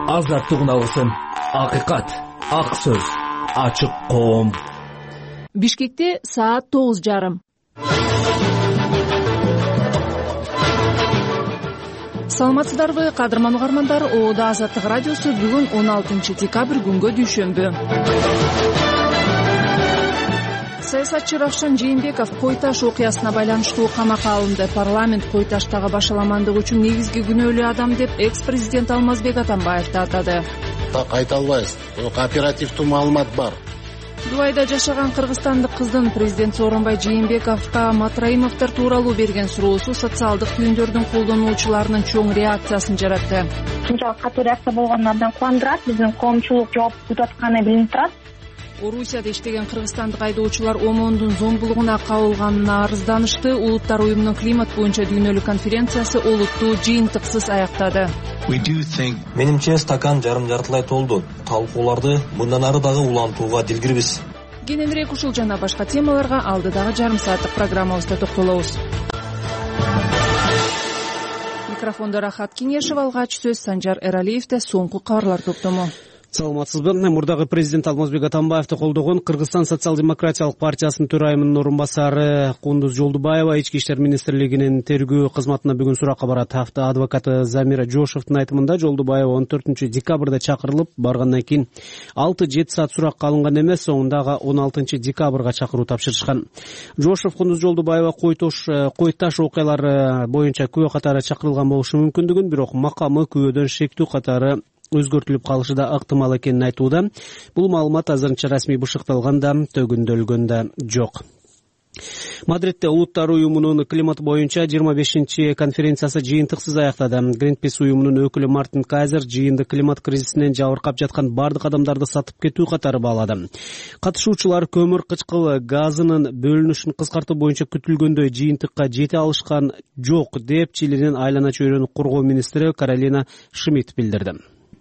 азаттык алсын, акыйкат, ак сөз, ачык коом. Бишкекте саат 9:30. Саламатсыздарбы, кадырман угармандар. Оода Азаттык радиосу бүгүн 16 декабрь күнгө дүйшөмбү. Саясатчы Равшан Жээнбеков Кой-Таш окуясына байланыштуу камакка алынды. Парламент Кой-Таштагы башаламандык үчүн негизги күнөөлүү адам деп экс-президент Алмазбек Атамбаевди атады. Так айта албайбыз. Оперативдүү маалымат бар. Дубайда жашаган кыргызстандык кыздын президент Сооронбай Жээнбековго Матраимовдор тууралуу берген суроосу социалдык түйүндөрдүн колдонуучуларынын чоң реакциясын жаратты. Ушунчалык катуу реакция болгону абдан кубандырат. Биздин коомчулук жооп күтүп атканы билинип турат. Орусияда иштеген кыргызстандык айдоочулар ОМОНдун зомбулугуна кабылганына арызданышты. Улуттар уюмунун климат боюнча дүйнөлүк конференциясы олуттуу жыйынтыксыз аяктады. Менимче стакан жарым-жартылай толду. Талкууларды мындан ары дагы улантууга дилгирбиз. Кененирээк ушул жана башка темаларга алдыдагы жарым сааттык программабызда токтолобуз. Микрофондо Рахат Кенешев, алгач сөз Санжар Эралиевде. Соңку кабарлар топтому. Саламатсызбы. Мурдагы президент Алмазбек Атамбаевди колдогон Кыргызстан социал-демократиялык партиясынын төрайымынын орун басары Кундуз Жолдубаева Ички иштер министрлигинин тергөө кызматына бүгүн суракка барат. Адвокаты Замира Жошевдун айтымында Жолдубаева 14 декабрда чакырылып баргандан кийин 6-7 саат суракка алынган эмес, соңундагы 16 декабрга чакыруу тапшырышкан. Жошев Кундуз Жолдубаева Кой-Таш окуялары боюнча күбө катары чакырылган болушу мүмкүндүгүн, бирок макамы күбөдөн шектүү катары өзгөртүлүп калышы да ыктымал экенин айтууда. Бул маалымат азырынча расмий бышыкталган да, төгүндөлгөн да жок. Мадридде Улуттар уюмунун климат боюнча 25-чи конференциясы жыйынтыксыз аяктады. Greenpeace уюмунун өкүлү Мартин Кайзер жыйынды климат кризисинен жабыркап жаткан бардык адамдарды сатып кетүү катары баалады. Катышуучулар көмүр кычкыл газынын бөлүнүшүн кыскартуу боюнча күтүлгөндөй жыйынтыкка жете алышкан жок деп Чилинин айлана чөйрөнү коргоо министри Каролина Шмидт билдирди.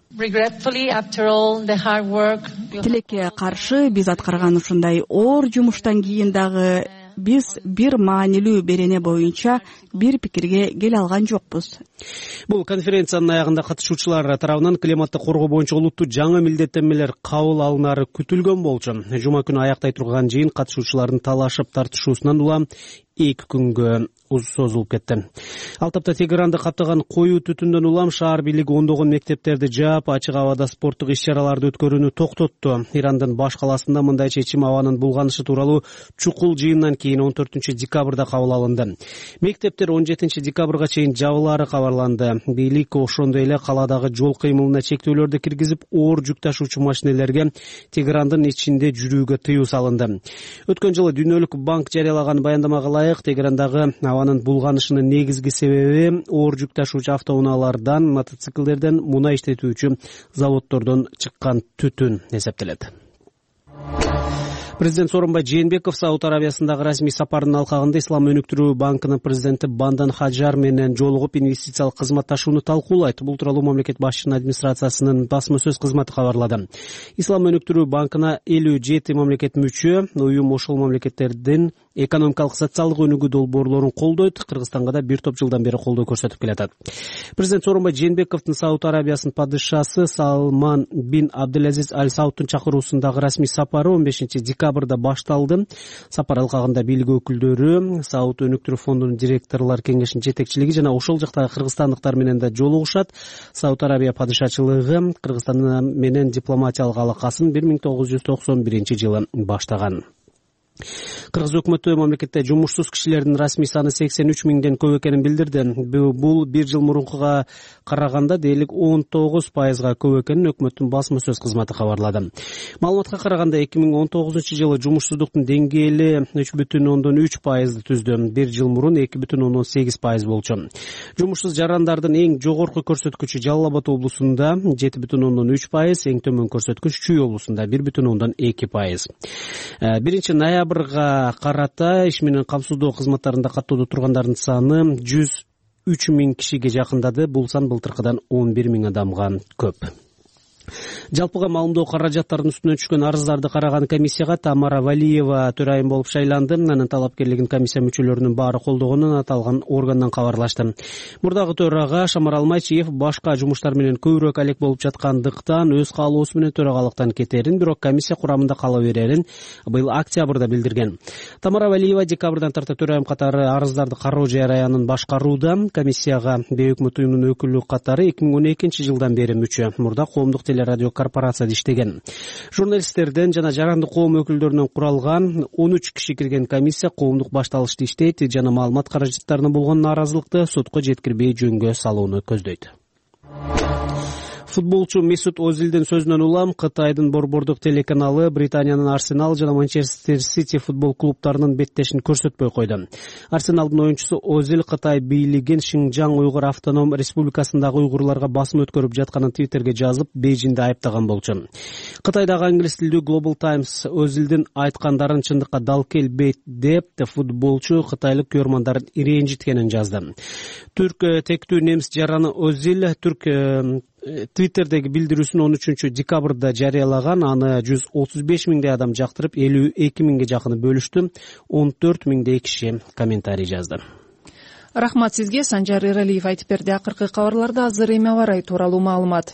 Тилекке каршы биз аткарган ушундай оор жумуштан кийин дагы биз бир маанилүү берене боюнча бир пикирге келе алган жокпуз. Бул конференциянын аягында катышуучулар тарабынан климатты коргоо боюнча олуттуу жаңы милдеттенмелер кабыл алынары күтүлгөн болчу. Жума күнү аяктай турган жыйын катышуучулардын талашып тартышуусунан улам 2 күнгө созулуп кетти. Ал тапта Тегеранды каптаган коюу түтүндөн улам шаар бийлиги ондогон мектептерди жаап, ачык абада спорттук иш-чараларды өткөрүүнү токтотту. Ирандын баш каласында мындай чечим абанын булганышы тууралуу чукул жыйындан кийин 14 декабрда кабыл алынды. Мектептер 17 декабрга чейин жабылаары кабарланды. Бийлик ошондой эле каладагы жол кыймылына чектөөлөрдү киргизип, оор жүк ташуучу машинелерге Тегерандын ичинде жүрүүгө тыюу салынды. Өткөн жылы Дүйнөлүк банк жарыялаган баяндамага ылайык Тегерандагы абанын булганышынын негизги себеби оор жүк ташуучу автоунаалардан, мотоциклдерден, мунай иштетүүчү заводдордон чыккан түтүн эсептелет. Президент Сооронбай Жээнбеков Сауд Арабиясындагы расмий сапарынын алкагында Ислам өнүктүрүү банкынын президенти Бандан Хаджар менен жолугуп инвестициялык кызматташууну талкуулайт. Бул тууралуу мамлекет башчысынын администрациясынын басма сөз кызматы кабарлады. Ислам өнүктүрүү банкына 57 мамлекет мүчө, уюм ошол мамлекеттердин экономикалык социалдык өнүгүү долбоорлорун колдойт. Кыргызстанга да бир топ жылдан бери колдоо көрсөтүп келатат. Президент Сооронбай Жээнбековдун Сауд Арабиясынын падышасы Салман бин Абдулазиз Аль Саудтун чакыруусундагы расмий сапары 15 декабрда башталды. Сапар алкагында бийлик өкүлдөрү, Сауд өнүктүрүү фондунун директорлор кеңешинин жетекчилиги жана ошол жактагы кыргызстандыктар менен да жолугушат. Сауд Арабия падышачылыгы Кыргызстан менен дипломатиялык алакасын 1991 жылы баштаган. Кыргыз өкмөтү мамлекетте жумушсуз кишилердин расмий саны 83 миңден көп экенин билдирди. Бул бир жыл мурункуга караганда дээрлик 19%га көп экенин өкмөттүн басма сөз кызматы кабарлады. Маалыматка караганда 2019 жылы жумушсуздуктун деңгээли 3,3%ды түздү. Бир жыл мурун 2,8% болчу. Жумушсуз жарандардын эң жогорку көрсөткүчү Жалал Абад облусунда 7,3%, эң төмөн көрсөткүч Чүй облусунда 1,2%. 1 ноябрга карата иш менен камсыздоо кызматтарында каттоодо тургандардын саны 103 миң кишиге жакындады. Бул сан былтыркыдан 11 миң адамга көп. Жалпыга маалымдоо каражаттарынын үстүнөн түшкөн арыздарды караган комиссияга Тамара Валиева төрайым болуп шайланды. Анын талапкерлигин комиссия мүчөлөрүнүн баары колдогонун аталган органдан кабарлашты. Мурдагы төрага Шамарал Майчиев башка жумуштар менен көбүрөөк алек болуп жаткандыктан өз каалоосу менен төрагалыктан кетерин, бирок комиссия курамында кала берерин быйыл октябрда билдирген. Тамара Валиева декабрдан тарта төрайым катары арыздарды кароо жараянын башкарууда. Комиссияга бейөкмөт уюмунун өкүлү катары 2012 жылдан бери мүчө. Мурда коомдук телерадио корпорацияда иштеген. Журналисттерден жана жарандык коом өкүлдөрүнөн куралган 13 киши кирген комиссия коомдук башталышты иштейт жана маалымат каражаттарына болгон нааразылыкты сотко жеткирбей жөнгө салууну көздөйт. Футболчу Месут Озилдин сөзүнөн улам Кытайдын борбордук телеканалы Британиянын Арсенал жана Манчестер Сити футбол клубтарынын беттешин көрсөтпөй койду. Арсеналдын оюнчусу Озил Кытай бийлигин Шинжаң уйгур автоном республикасындагы уйгурларга басым өткөрүп жатканын Твиттерге жазып, Бейжиңди айыптаган болчу. Кытайдагы англис тилдүү Global Times Озилдин айткандарын чындыкка дал келбейт деп футболчу кытайлык көрмандарын ренжиткенин жазды. Түрк тектүү немис жараны Озил Твиттердеги билдирүүсүн 13 декабрда жарыялаган. Аны 135 миңдей адам жактырып, 52 миңге жакыны бөлүштү. 14 миңдей киши комментарий жазды. Рахмат сизге. Санжар Эралиев айтып берди. Акыркы кабарларда азыр эми аба ырайы тууралуу маалымат.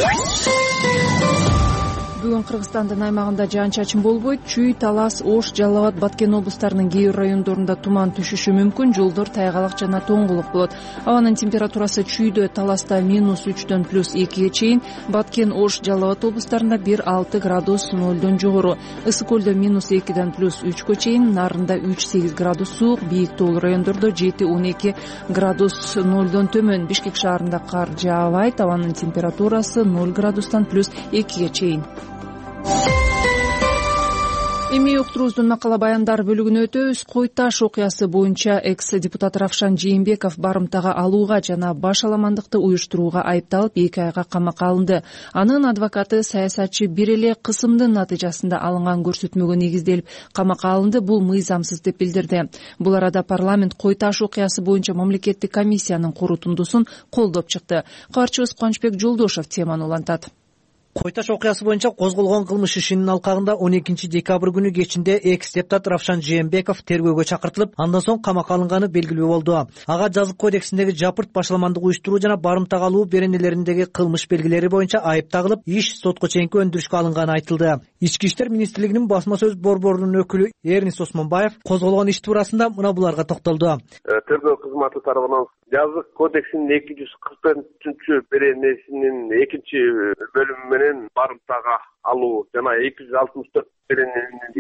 Бүгүн Кыргызстандын аймагында жаан-чачын болбойт. Чүй, Талас, Ош, Жалал Абад, Баткен облустарынын кээ бир райондорунда туман түшүшү мүмкүн. Жолдор тайгалак жана тоңгулук болот. Абанын температурасы Чүйдө, Таласта -3дөн +2ге чейин, Баткен, Ош, Жалал Абад облустарында 1-6 градус 0дон жогору. Ысык көлдө -2ден +3гө чейин, Нарында 3-8 градус суук, бийик тоолуу райондордо 7-12 градус 0дон төмөн. Бишкек шаарында кар жаабайт. Абанын температурасы 0 градустан +2ге чейин. Эми уктуруубуздун макала баяндар бөлүгүнө өтөбүз. Кой Таш окуясы боюнча экс-депутат Равшан Жээнбеков барымтага алууга жана баш аламандыкты уюштурууга айыпталып 2 айга камакка алынды. Анын адвокаты саясатчы бир эле кысымдын натыйжасында алынган көрсөтмөгө негизделип камакка алынды. Бул мыйзамсыз деп билдирди. Бул арада парламент Кой Таш окуясы боюнча мамлекеттик комиссиянын корутундусун колдоп чыкты. Кабарчыбыз Кубанычбек Жолдошев теманы улантат. Кой Таш окуясы боюнча козголгон кылмыш ишинин алкагында 12 декабрь күнү кечинде экс-депутат Равшан Жээнбеков тергөөгө чакыртылып, андан соң камакка алынганы белгилүү болду. Ага жазык кодексиндеги жапырт башаламандык уюштуруу жана барымтага алуу беренелериндеги кылмыш белгилери боюнча айып тагылып, иш сотко чейинки өндүрүшкө алынганы айтылды. Ички иштер министрлигинин басма сөз борборунун өкүлү Эрнис Осмонбаев козголгон иш туурасында мына буларга токтолду. Тергөө кызматы тарабынан жазык кодексинин 244 беренесинин 2-бөлүмү менен барымтага алуу жана 264 берененин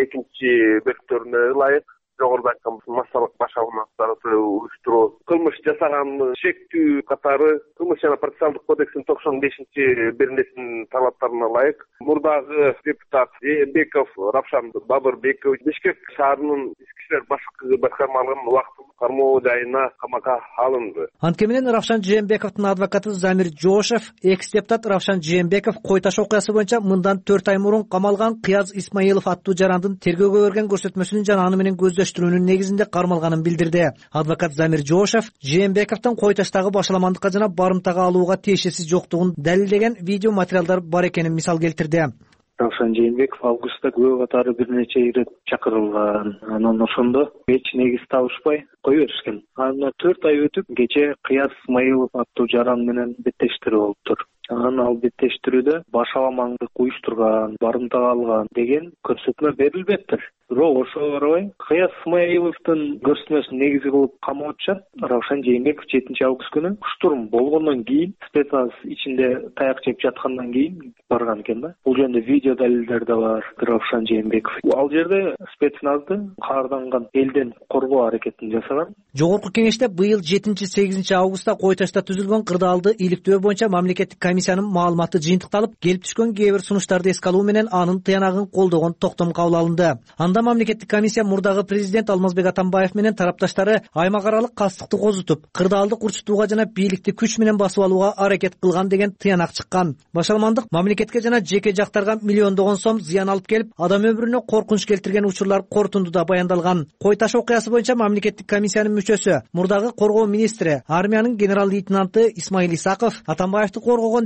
1-2 бөлүктөрүнө ылайык жогоруда айткан массалык баш аламандыктарды уюштуруу, кылмыш жасаган шектүү катары кылмыш жана процессуалдык кодекстин 95-беренесинин талаптарына ылайык мурдагы депутат Жээнбеков Равшан Бабырбекович Бишкек шаарынын ички иштер башкармалыгынын убактылык кармоо жайына камакка алынды. Анткени менен Равшан Жээнбековдун адвокаты Замир Жошев экс-депутат Равшан Жээнбеков Кой Таш окуясы боюнча мындан 4 ай мурун камалган Кыяз Исмаилов аттуу жарандын тергөөгө берген көрсөтмөсүнүн жана аны менен көздөштүрүүнүн негизинде кармалганын билдирди. Адвокат Замир Жошев Жээнбековдун Кой Таштагы башаламандыкка жана барымтага алууга тиешеси жоктугун далилдеген видео материалдар бар экенин мисал келтирди. Равшан Жээнбеков августта күбө катары бир нече ирет чакырылган. Анан ошондо эч негиз табышпай кое беришкен. Андан 4 ай өтүп, кече Кыяз Исмаилов аттуу жаран менен беттештирүү болуптур. Анан ал беттештирүүдө баш аламандык уюштурган, барымтага алган деген көрсөтмө берилбептир. Бирок ошого карабай Кыяз Исмаиловдун көрсөтмөсүн негизи кылып камап атышат. Равшан Жээнбеков 7 август күнү штурм болгондон кийин, спецназ ичинде таяк жеп жаткандан кийин барган экен да. Бул жөнүндө видео далилдер да бар. Равшан Жээнбеков ал жерде спецназды каарданган элден коргоо аракетин жасаган. Жогорку кеңеште быйыл 7-8 августта Кой Ташта түзүлгөн кырдаалды иликтөө боюнча мамлекеттик комиссиянын маалыматы жыйынтыкталып, келип түшкөн кээ бир сунуштарды эске алуу менен анын тыянагын колдогон токтом кабыл алынды. Анда мамлекеттик комиссия мурдагы президент Алмазбек Атамбаев менен тарапташтары аймак аралык кастыкты козутуп, кырдаалды курчутууга жана бийликти күч менен басып алууга аракет кылган деген тыянак чыккан. Башаламандык мамлекетке жана жеке жактарга миллиондогон сом зыян алып келип, адам өмүрүнө коркунуч келтирген учурлар корутундуда баяндалган. Кой Таш окуясы боюнча мамлекеттик комиссиянын мүчөсү, мурдагы коргоо министри, армиянын генерал-лейтенанты Исмаил Исаков Атамбаевди коргогон жарандар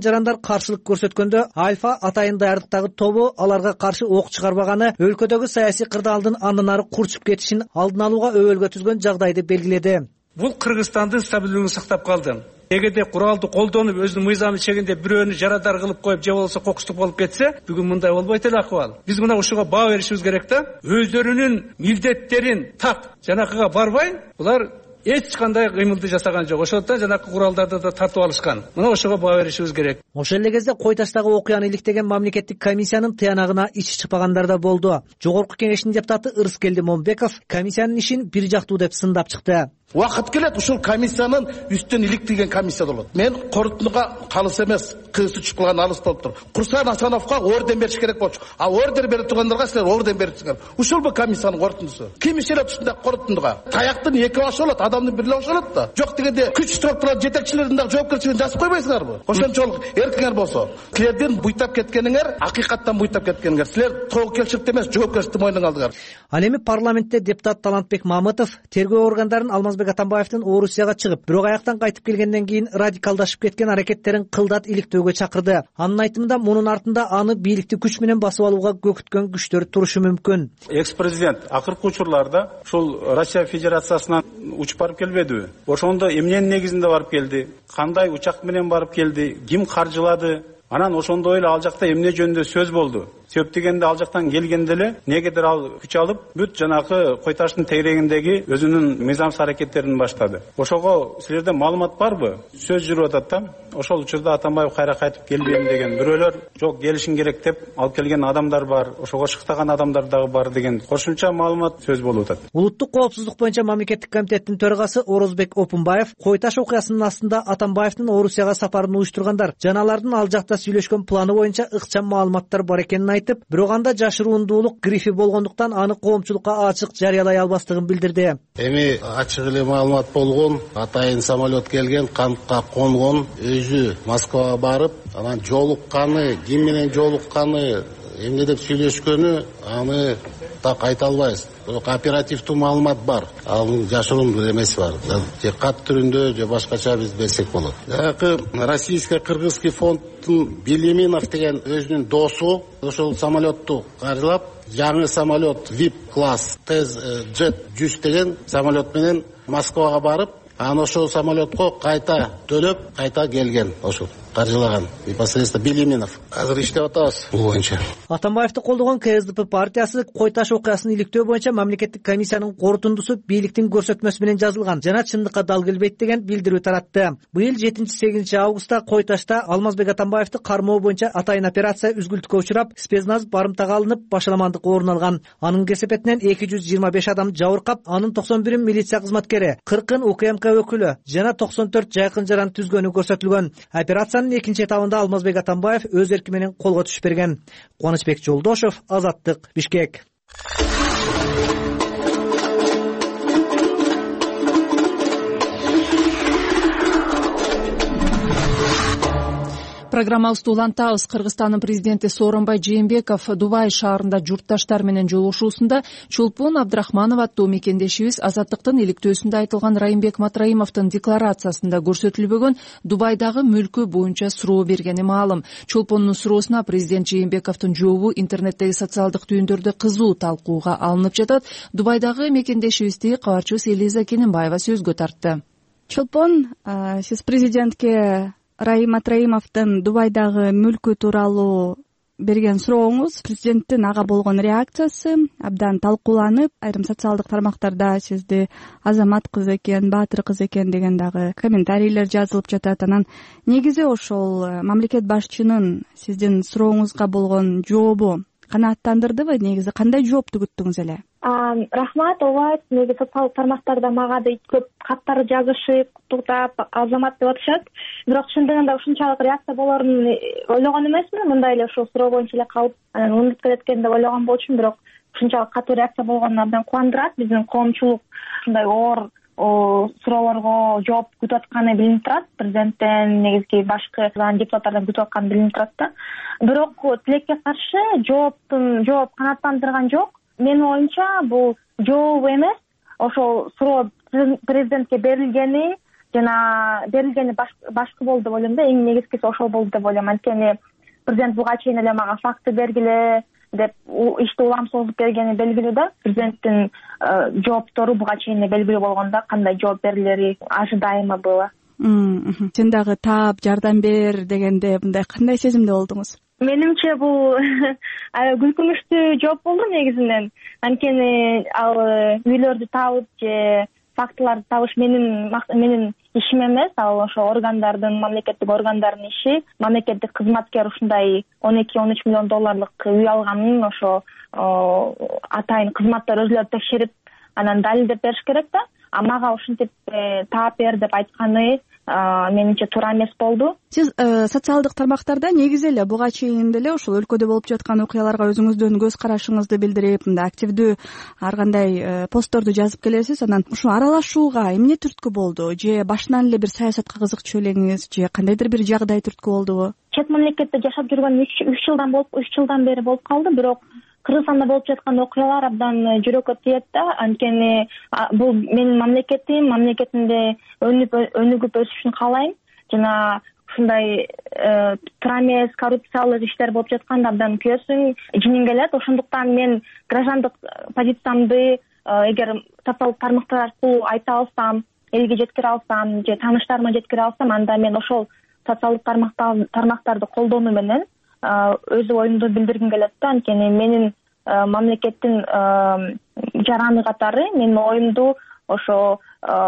каршылык көрсөткөндө Альфа атайын даярдыктагы тобу аларга каршы ок чыгарбаганы өлкөдөгү саясий кырдаалдын андан ары курчуп кетишин алдын алууга өбөлгө түзгөн жагдайды белгиледи. Бул Кыргызстандын стабилдүүлүгүн сактап калды. Эгерде куралды колдонуп өзүнүн мыйзамы чегинде бирөөнү жарадар кылып коюп же болбосо кокустук болуп кетсе, бүгүн мындай болбойт эле акыбал. Биз мына ушуга баа беришибиз керек да. Өздөрүнүн милдеттерин так жанакыга барбай, булар эч кандай кыймылды жасаган жок. Ошондон жанакы куралдарды да тартып алышкан. Мына ошого баа беришибиз керек. Ошол эле кезде Кой Таштагы окуяны иликтеген мамлекеттик комиссиянын тыянагына ичи чыкпагандар да болду. Жогорку кеңештин депутаты Ырыскелди Момбеков комиссиянын ишин бир жактуу деп сындап чыкты. Уақыт келет, ушул комиссиянын үстүн иликтирген комиссия болот. Мен корутунуга калыс эмес, кызы түшүп калган алыс болуп тур. Курсан Асановго орден бериш керек болчу. А орден берип тургандарга силер орден бериңиздер. Ушул бу комиссиянын корутундусу. Ким ишелет ушундай корутундуга? Таяктын эки башы болот, адамдын бири башы болот да. Жок дегенде күч туруп турган жетекчилердин дагы жоопкерчилигин жазып койбойсуңарбы? Ошончолук эркиңер болсо, силердин буйтап кеткениңер, акыйкаттан буйтап кеткениңер. Силер тоокелчиликти эмес, жоопкерчиликти мойнуңа алдыңар. Ал эми парламентте депутат Талантбек Мамытов тергөө органдарын Алмазбек Атамбаевдин Орусияга чыгып, бирок аяктан кайтып келгенден кийин радикалдашып кеткен аракеттерин кылдат иликтөөгө чакырды. Анын айтымында мунун артында аны бийликти күч менен басып алууга көкүткөн күчтөр турушу мүмкүн. Экс-президент акыркы учурларда ушул Россия Федерациясынан учуп барып келбедиби? Ошондо эмненин негизинде барып келди? Кандай учак менен барып келди? Ким каржылады? Анан ошондой эле ал жакта эмне жөнүндө сөз болду. Сөп дегенде ал жактан келгенде эле негедир ал күч алып, бүт жанакы Кой Таштын тегерегиндеги өзүнүн мыйзамсыз аракеттерин баштады. Ошого силерде маалымат барбы? Сөз жүрүп атат да. Ошол учурда Атамбаев кайра кайтып келбейм деген бирөөлөр жок келишин керек деп алып келген адамдар бар. Ошого шыктаган адамдар дагы бар деген кошумча маалымат сөз болуп атат. Улуттук коопсуздук боюнча мамлекеттик комитеттин төрагасы Орозбек Опунбаев Кой Таш окуясынын астында Атамбаевдин Орусияга сапарын уюштургандар жана алардын ал жакта сүйлөшкөн планы боюнча ыкчам маалыматтар бар экенин айтып, бирок анда жашыруундуулук грифи болгондуктан аны коомчулукка ачык жарыялай албастыгын билдирди. Эми ачык эле маалымат болгон, атайын самолет келген, кампка конгон, өзү Москвага барып, анан жолукканы, ким менен жолукканы, эмне деп сүйлөшкөнү, аны так айта албайбыз. Бирок оперативдүү маалымат бар. Анын жашыруун эмеси бар. Же кат түрүндө, же башкача биз берсек болот. Российско-кыргызский фонддун Белиминов деген өзүнүн досу ошол самолетту каржылап, жаңы самолет VIP класс Jet 100 деген самолет менен Москвага барып, анан ошол самолетко кайта төлөп, кайта келген ошол каржылаган непосредственно Белиминов. Азыр иштеп атабыз бул боюнча. Атамбаевди колдогон КСДП партиясы Кой Таш окуясын иликтөө боюнча мамлекеттик комиссиянын корутундусу бийликтин көрсөтмөсү менен жазылган жана чындыкка дал келбейт деген билдирүү таратты. Быйыл 7-8 августта Кой Ташта Алмазбек Атамбаевди кармоо боюнча атайын операция үзгүлтүккө учурап, спецназ барымтага алынып, башаламандык орун алган. Анын кесепетинен 225 адам жабыркап, анын 91 милиция кызматкери, 40 УКМК өкүлү жана 94 жайкын жаран түзгөнү көрсөтүлгөн. Операциянын экинчи этабында Алмазбек Атамбаев өз эрки менен колго түшүп берген. Кубанычбек Жолдошов, Азаттык, Бишкек. Программабызды улантабыз. Кыргызстандын президенти Сооронбай Жээнбеков Дубай шаарында журтташтар менен жолугушуусунда Чолпон Абдрахманов аттуу мекендешибиз Азаттыктын иликтөөсүндө айтылган Райымбек Матраимовдун декларациясында көрсөтүлбөгөн Дубайдагы мүлкү боюнча суроо бергени маалым. Чолпондун суроосуна президент Жээнбековдун жообу интернеттеги социалдык түйүндөрдө кызуу талкууга алынып жатат. Дубайдагы мекендешибизди кабарчыбыз Элиза Кененбаева сөзгө тартты. Чолпон, сиз президентке Райым Матраимовдун Дубайдагы мүлкү тууралуу берген сурооңуз, президенттин ага болгон реакциясы абдан талкууланып, айрым социалдык тармактарда сизди азамат кыз экен, баатыр кыз экен деген дагы комментарийлер жазылып жатат. Анан негизи ошол мамлекет башчынын сиздин сурооңузга болгон жообу канааттандырдыбы? Негизи кандай жоопту күттүңүз эле? Рахмат, ооба, негизи социалдык тармактарда мага да көп каттар жазышып, куттуктап, азамат деп атышат. Бирок чындыгында ушунчалык реакция болорун ойлогон эмесмин. Мындай эле ушул суроо боюнча эле калып, анан унутуп кетет экен деп ойлогон болчумун, бирок ушунчалык катуу реакция болгону абдан кубандырат. Биздин коомчулук ушундай оор суроолорго жооп күтүп атканы билинип турат. Президенттен, негизги башкы депутаттардан күтүп атканы билинип турат да. Бирок тилекке каршы жооп канааттандырган жок. Менин оюмча бул жооп эмес, ошол суроо президентке берилгени жана берилгени башкы болду деп ойлойм да. Эң негизгиси ошол болду деп ойлойм. Анткени президент буга чейин эле мага факты бергиле деп ишти улам созуп бергени белгилүү да. Президенттин жооптору буга чейин эле белгилүү болгон да, кандай жооп берилери ожидаемо было. Сен дагы таап жардам бер дегенде мындай кандай сезимде болдуңуз? Менимче бул күлкүнүчтүү жооп болду негизинен. Анткени ал үйлөрдү табып же фактыларды табыш менин ишим эмес, ал ошо органдардын, мамлекеттик органдардын иши. Мамлекеттик кызматкер ушундай 12-13 миллион долларлык үй алганын ошо атайын кызматтар өзүлөрү текшерип анан далилдеп бериш керек да. А мага ушинтип таап бер деп айтканы менимче туура эмес болду. Сиз социалдык тармактарда негизи эле буга чейин деле ушул өлкөдө болуп жаткан окуяларга өзүңүздүн көз карашыңызды билдирип, мындай активдүү ар кандай постторду жазып келесиз. Анан ушул аралашууга эмне түрткү болду? Же башынан эле бир саясатка кызыкчу элеңиз, же кандайдыр бир жагдай түрткү болдубу? Чет мамлекетте жашап жүргөн 3 жылдан бери болуп калды, бирок Кыргызстанда болуп жаткан окуялар абдан жүрөккө тиет да. Анткени бул менин мамлекетимде өнүгүп өсүшүн каалайм. Жана ушундай туура эмес коррупциялык иштер болуп жатканда абдан күйөөсүң, жиниң келет. Ошондуктан мен граждандык позициямды эгер социалдык тармактар аркылуу айта алсам, элге жеткире алсам же тааныштарыма жеткире алсам, анда мен ошол социалдык тармактарды колдонуу менен өз оюмду билдиргим келет да. Анткени менин мамлекеттин жараны катары менин оюмду ошо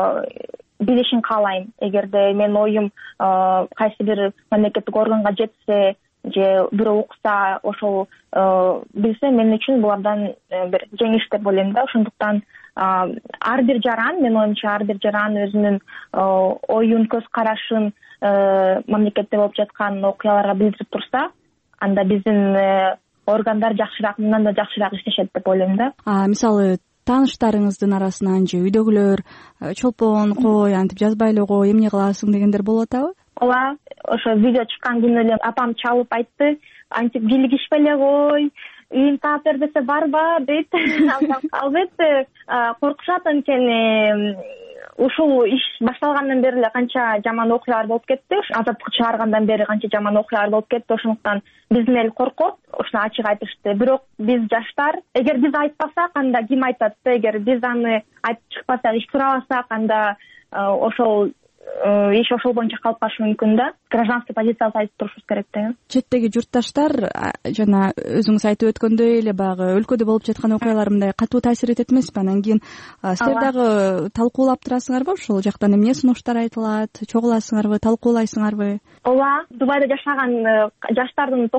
билишин каалайм. Эгерде менин оюм кайсы бир мамлекеттик органга жетсе же бирөө укса, ошол билсе, мен үчүн бул абдан бир жеңиш деп ойлойм да. Ошондуктан ар бир жаран, менин оюмча ар бир жаран өзүнүн оюн, көз карашын мамлекетте болуп жаткан окуяларга билдирип турса, анда биздин органдар жакшыраак, мындан да жакшыраак иштешет деп ойлойм да. Мисалы тааныштарыңыздын арасынан же үйдөгүлөр чолпон кой, антип жазбай эле кой, эмне кыласың дегендер болуп атабы? Ооба, ошо видео чыккан күнү эле апам чалып айтты, антип жилигишпей эле кой, үйүн таап бер десе барба дейт. Албетте коркушат, анткени ушул иш башталгандан бери эле канча жаман окуялар болуп кетти. Азаттыкка чыгаргандан бери канча жаман окуялар болуп кетти. Ошондуктан биздин эл коркот, ушуну ачык айтышты. Бирок биз жаштар, эгер биз айтпасак, анда ким айтат? Эгер биз аны айтып чыкпасак, иш сурабасак, анда ошол иш ошол боюнча калып калышы мүмкүн да. Гражданский позициябызды айтып турушубуз керек да. Четтеги журтташтар жана өзүңүз айтып өткөндөй эле баягы өлкөдө болуп жаткан окуялар мындай катуу таасир этет эмеспи? Анан кийин силер дагы талкуулап турасыңарбы? Ошол жактан эмне сунуштар айтылат? Чогуласыңарбы, талкуулайсыңарбы? Ооба, Дубайда жашаган жаштардын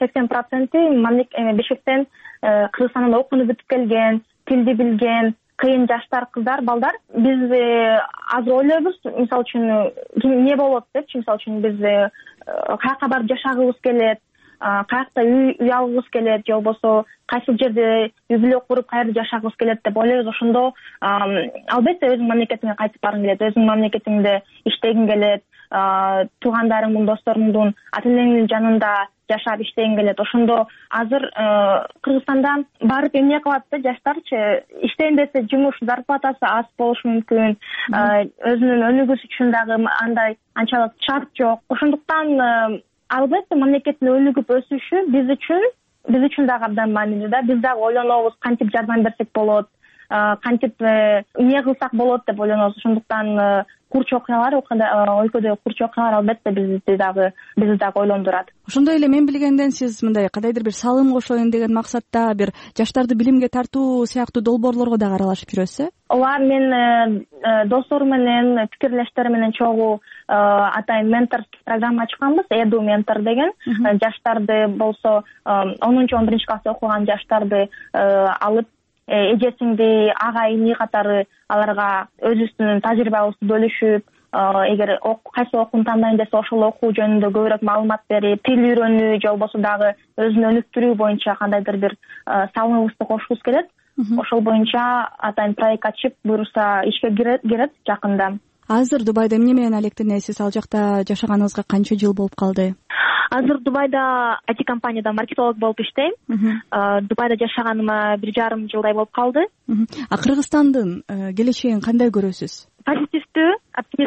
90-80% Бишкектен Кыргызстанда окууну бүтүп келген, тилди билген, кыйын жаштар, кыздар, балдар. Биз азыр ойлойбуз, мисалы үчүн эмне болот депчи, мисалы үчүн биз каяка барып жашагыбыз келет, каякта үй алгыбыз келет, же болбосо кайсы жерде үй бүлө куруп каерде жашагыбыз келет деп ойлойбуз. Ошондо албетте өзүңүн мамлекетиңе кайтып баргың келет, өзүңүн мамлекетиңде иштегиң келет, туугандарыңдын, досторуңдун, ата энеңдин жанында жашап иштегиң келет. Ошондо азыр Кыргызстанда барып эмне кылат да жаштарчы? Иштейин десе жумуш зарплатасы аз болушу мүмкүн, өзүнүн өнүгүш үчүн дагы андай анчалык шарт жок. Ошондуктан албетте мамлекеттин өнүгүп өсүшү биз үчүн дагы абдан маанилүү да. Биз дагы ойлонобуз, кантип жардам берсек болот, кантип эмне кылсак болот деп ойлонобуз. Ошондуктан курч окуялар, өлкөдө курч окуялар албетте бизди дагы ойлондурат. Ошондой эле мен билгенден сиз мындай кандайдыр бир салым кошоюн деген максатта бир жаштарды билимге тартуу сыяктуу долбоорлорго дагы аралашып жүрөсүз? Ооба, мен досторум менен, пикирлештерим менен чогуу атайын менторский программа ачканбыз, Эду ментор деген. Жаштарды болсо 10-11 класста окуган жаштарды алып, эжесиңди, ага ини катары аларга өзүбүздүн тажрыйбабызды бөлүшүп, эгер кайсы окууну тандайын десе ошол окуу жөнүндө көбүрөөк маалымат берип, тил үйрөнүү же болбосо дагы өзүн өнүктүрүү боюнча кандайдыр бир салымыбызды кошкубуз келет. Ошол боюнча атайын проект ачып, буюрса ишке кирет жакында. Азыр Дубайда эмне менен алектенесиз? Ал жакта жашаганыңызга канча жыл болуп калды? Азыр Дубайда IT компанияда маркетолог болуп иштейм. Дубайда жашаганыма 1,5 жылдай болуп калды. Кыргызстандын келечегин кандай көрөсүз? Позитивдүү, оптимисттик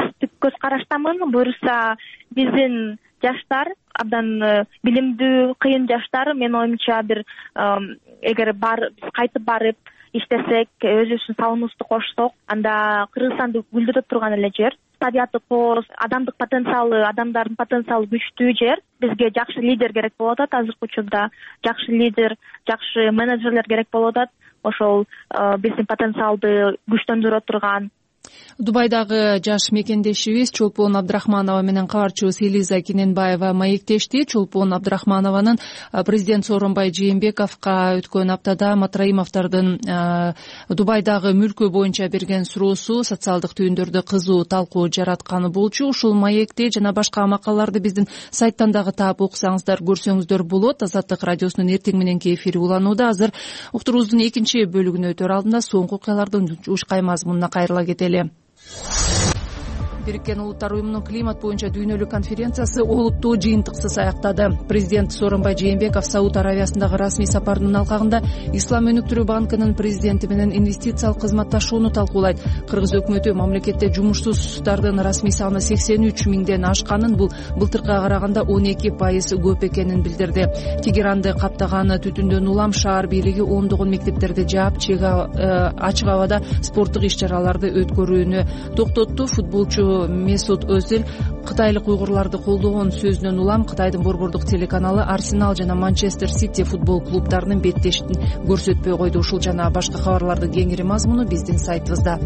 көз караштамын. Буюрса биздин жаштар абдан билимдүү, кыйын жаштар. Менин оюмча бир эгер биз кайтып барып иштесек, өзүбүздүн салымыбызды кошсок, анда Кыргызстанды гүлдөрөп турган эле жер. Табияты кооз, адамдык потенциалы, адамдардын потенциалы күчтүү жер. Бизге жакшы лидер керек болуп атат. Азыркы учурда жакшы лидер, жакшы менеджерлер керек болуп атат. Ошол биздин потенциалды күчтөндүрө турган. Дубайдагы жаш мекендешибиз Чолпон Абдрахманова менен кабарчыбыз Элиза Кененбаева маектешти. Чолпон Абдрахманованын президент Сооронбай Жээнбековго өткөн аптада Матраимовдордун Дубайдагы мүлкү боюнча берген суроосу социалдык түйүндөрдө кызуу талкуу жаратканы болчу. Ушул маекти жана башка макалаларды биздин сайттан дагы таап окусаңыздар, көрсөңүздөр болот. Азаттык радиосунун эртең мененки эфири уланууда. Азыр уктуруубуздун экинчи бөлүгүнө өтөр алдында соңку окуялардын ушкай мазмунуна кайрыла кетели. Бириккен Улуттар уюмунун климат боюнча дүйнөлүк конференциясы олуттуу жыйынтыксыз аяктады. Президент Сооронбай Жээнбеков Сауд Аравиясындагы расмий сапарынын алкагында Ислам өнүктүрүү банкынын президенти менен инвестициялык кызматташууну талкуулайт. Кыргыз өкмөтү мамлекетте жумушсуздардын расмий саны 83 миңден ашканын, бул былтыркыга караганда 12% көп экенин билдирди. Тегеранды каптаган түтүндөн улам шаар бийлиги ондогон мектептерди жаап, ачык абада спорттук иш-чараларды өткөрүүнү токтотту. Футболчу Месут Өзил кытайлык уйгурларды колдогон сөзүнөн улам Кытайдын борбордук телеканалы Арсенал жана Манчестер Сити футбол клубдарынын беттешин көрсөтпөй койду. Ушул жана башка кабарлардын кеңири мазмуну биздин сайтыбызда.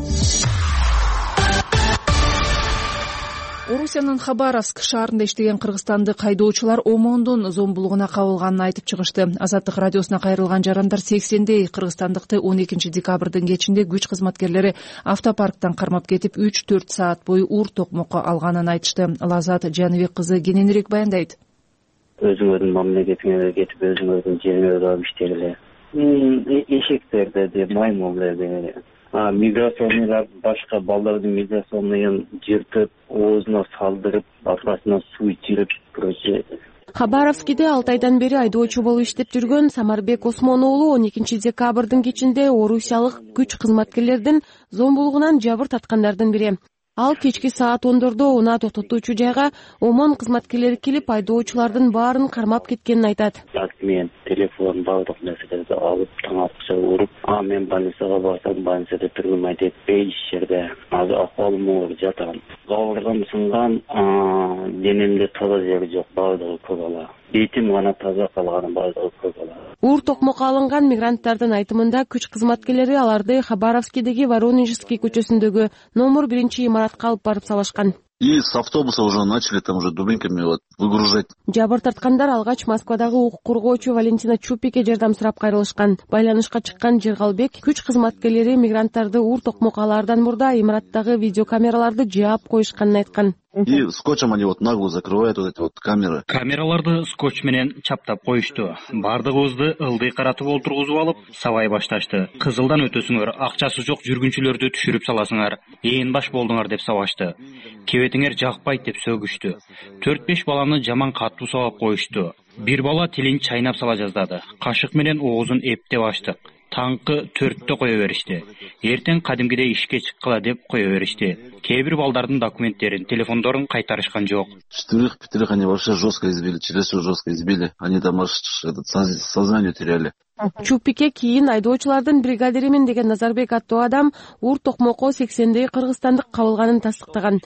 Орусиянын Хабаровск шаарында иштеген кыргызстандык айдоочулар ОМОНдун зомбулугуна кабылганын айтып чыгышты. Азаттык радиосуна кайрылган жарандар 80дей кыргызстандыкты 12 декабрдын кечинде күч кызматкерлери автопарктан кармап кетип 3-4 саат бою уур токмокко алганын айтышты. Лазат Жаныбек кызы кененирээк баяндайт. Өзүңөрдүн мамлекетиңерге кетип, өзүңөрдүн жериңерге барып иштегиле. Эшектерди, маймылдарды, миграционныйлар башка балдардын миграционныйын жыртып, оозуна салдырып, аркасына суу ичирип, короче. Хабаровскиде 6 айдан бери айдоочу болуп иштеп жүргөн Самарбек Осмон уулу 12 декабрдын кечинде орусиялык күч кызматкерлердин зомбулугунан жабыр таткандардын бири. Ал кечки саат 10дордо унаа токтотуучу жайга ОМОН кызматкерлери келип, айдоочулардын баарын кармап кеткенин айтат. Мен телефон, баардык нерселерди алып, таң аткыча уруп, мен больницага барсам, больницада тургум айтат, иш жерде. Азыр акыбалым оор жатам. Кабыргам сынган, денемде таза жери жок, баардыгы көп ала. Бетим гана таза калган, баардыгы көп ала. Уур токмокко алынган мигранттардын айтымында күч кызматкерлери аларды Хабаровскидеги Воронежский көчөсүндөгү номер 1 имаратка алып барып салышкан. И с автобуса уже начали там уже дубинками выгружать. Жабыр тарткандар алгач Москвадагы укук коргоочу Валентина Чупике жардам сурап кайрылышкан. Байланышка чыккан Жергалбек күч кызматкерлери мигранттарды уур токмокко алаардан мурда имараттагы видеокамераларды жаап коюшканын айткан. И скотчем они нагло закрывают эти камеры. Камераларды скотч менен чаптап коюшту. Бардыгыбызды ылдый каратып олтургузуп алып, сабай башташты. Кызылдан өтөсүңөр, акчасы жок жүргүнчүлөрдү түшүрүп саласыңар. Ээн баш болдуңар деп сабашты. Кебетиңер жакпайт деп сөгүштү. 4-5 баланы жаман каттуу сабап коюшту. Бир бала тилин чайнап сала жаздады. Кашык менен оозун эптеп ачтык. Таңкы 4-тө кое беришти. Эртең кадимгидей ишке чыккыла деп кое беришти. Кээ бир балдардын документтерин, телефондорун кайтарышкан жок. 4-5 они вообще жестко избили, через жестко избили. Они там аж сознание теряли. Чупике кийин айдоочулардын бригадиримин деген Назарбек аттуу адам уур токмокко 80дей кыргызстандык кабылганын тастыктаган.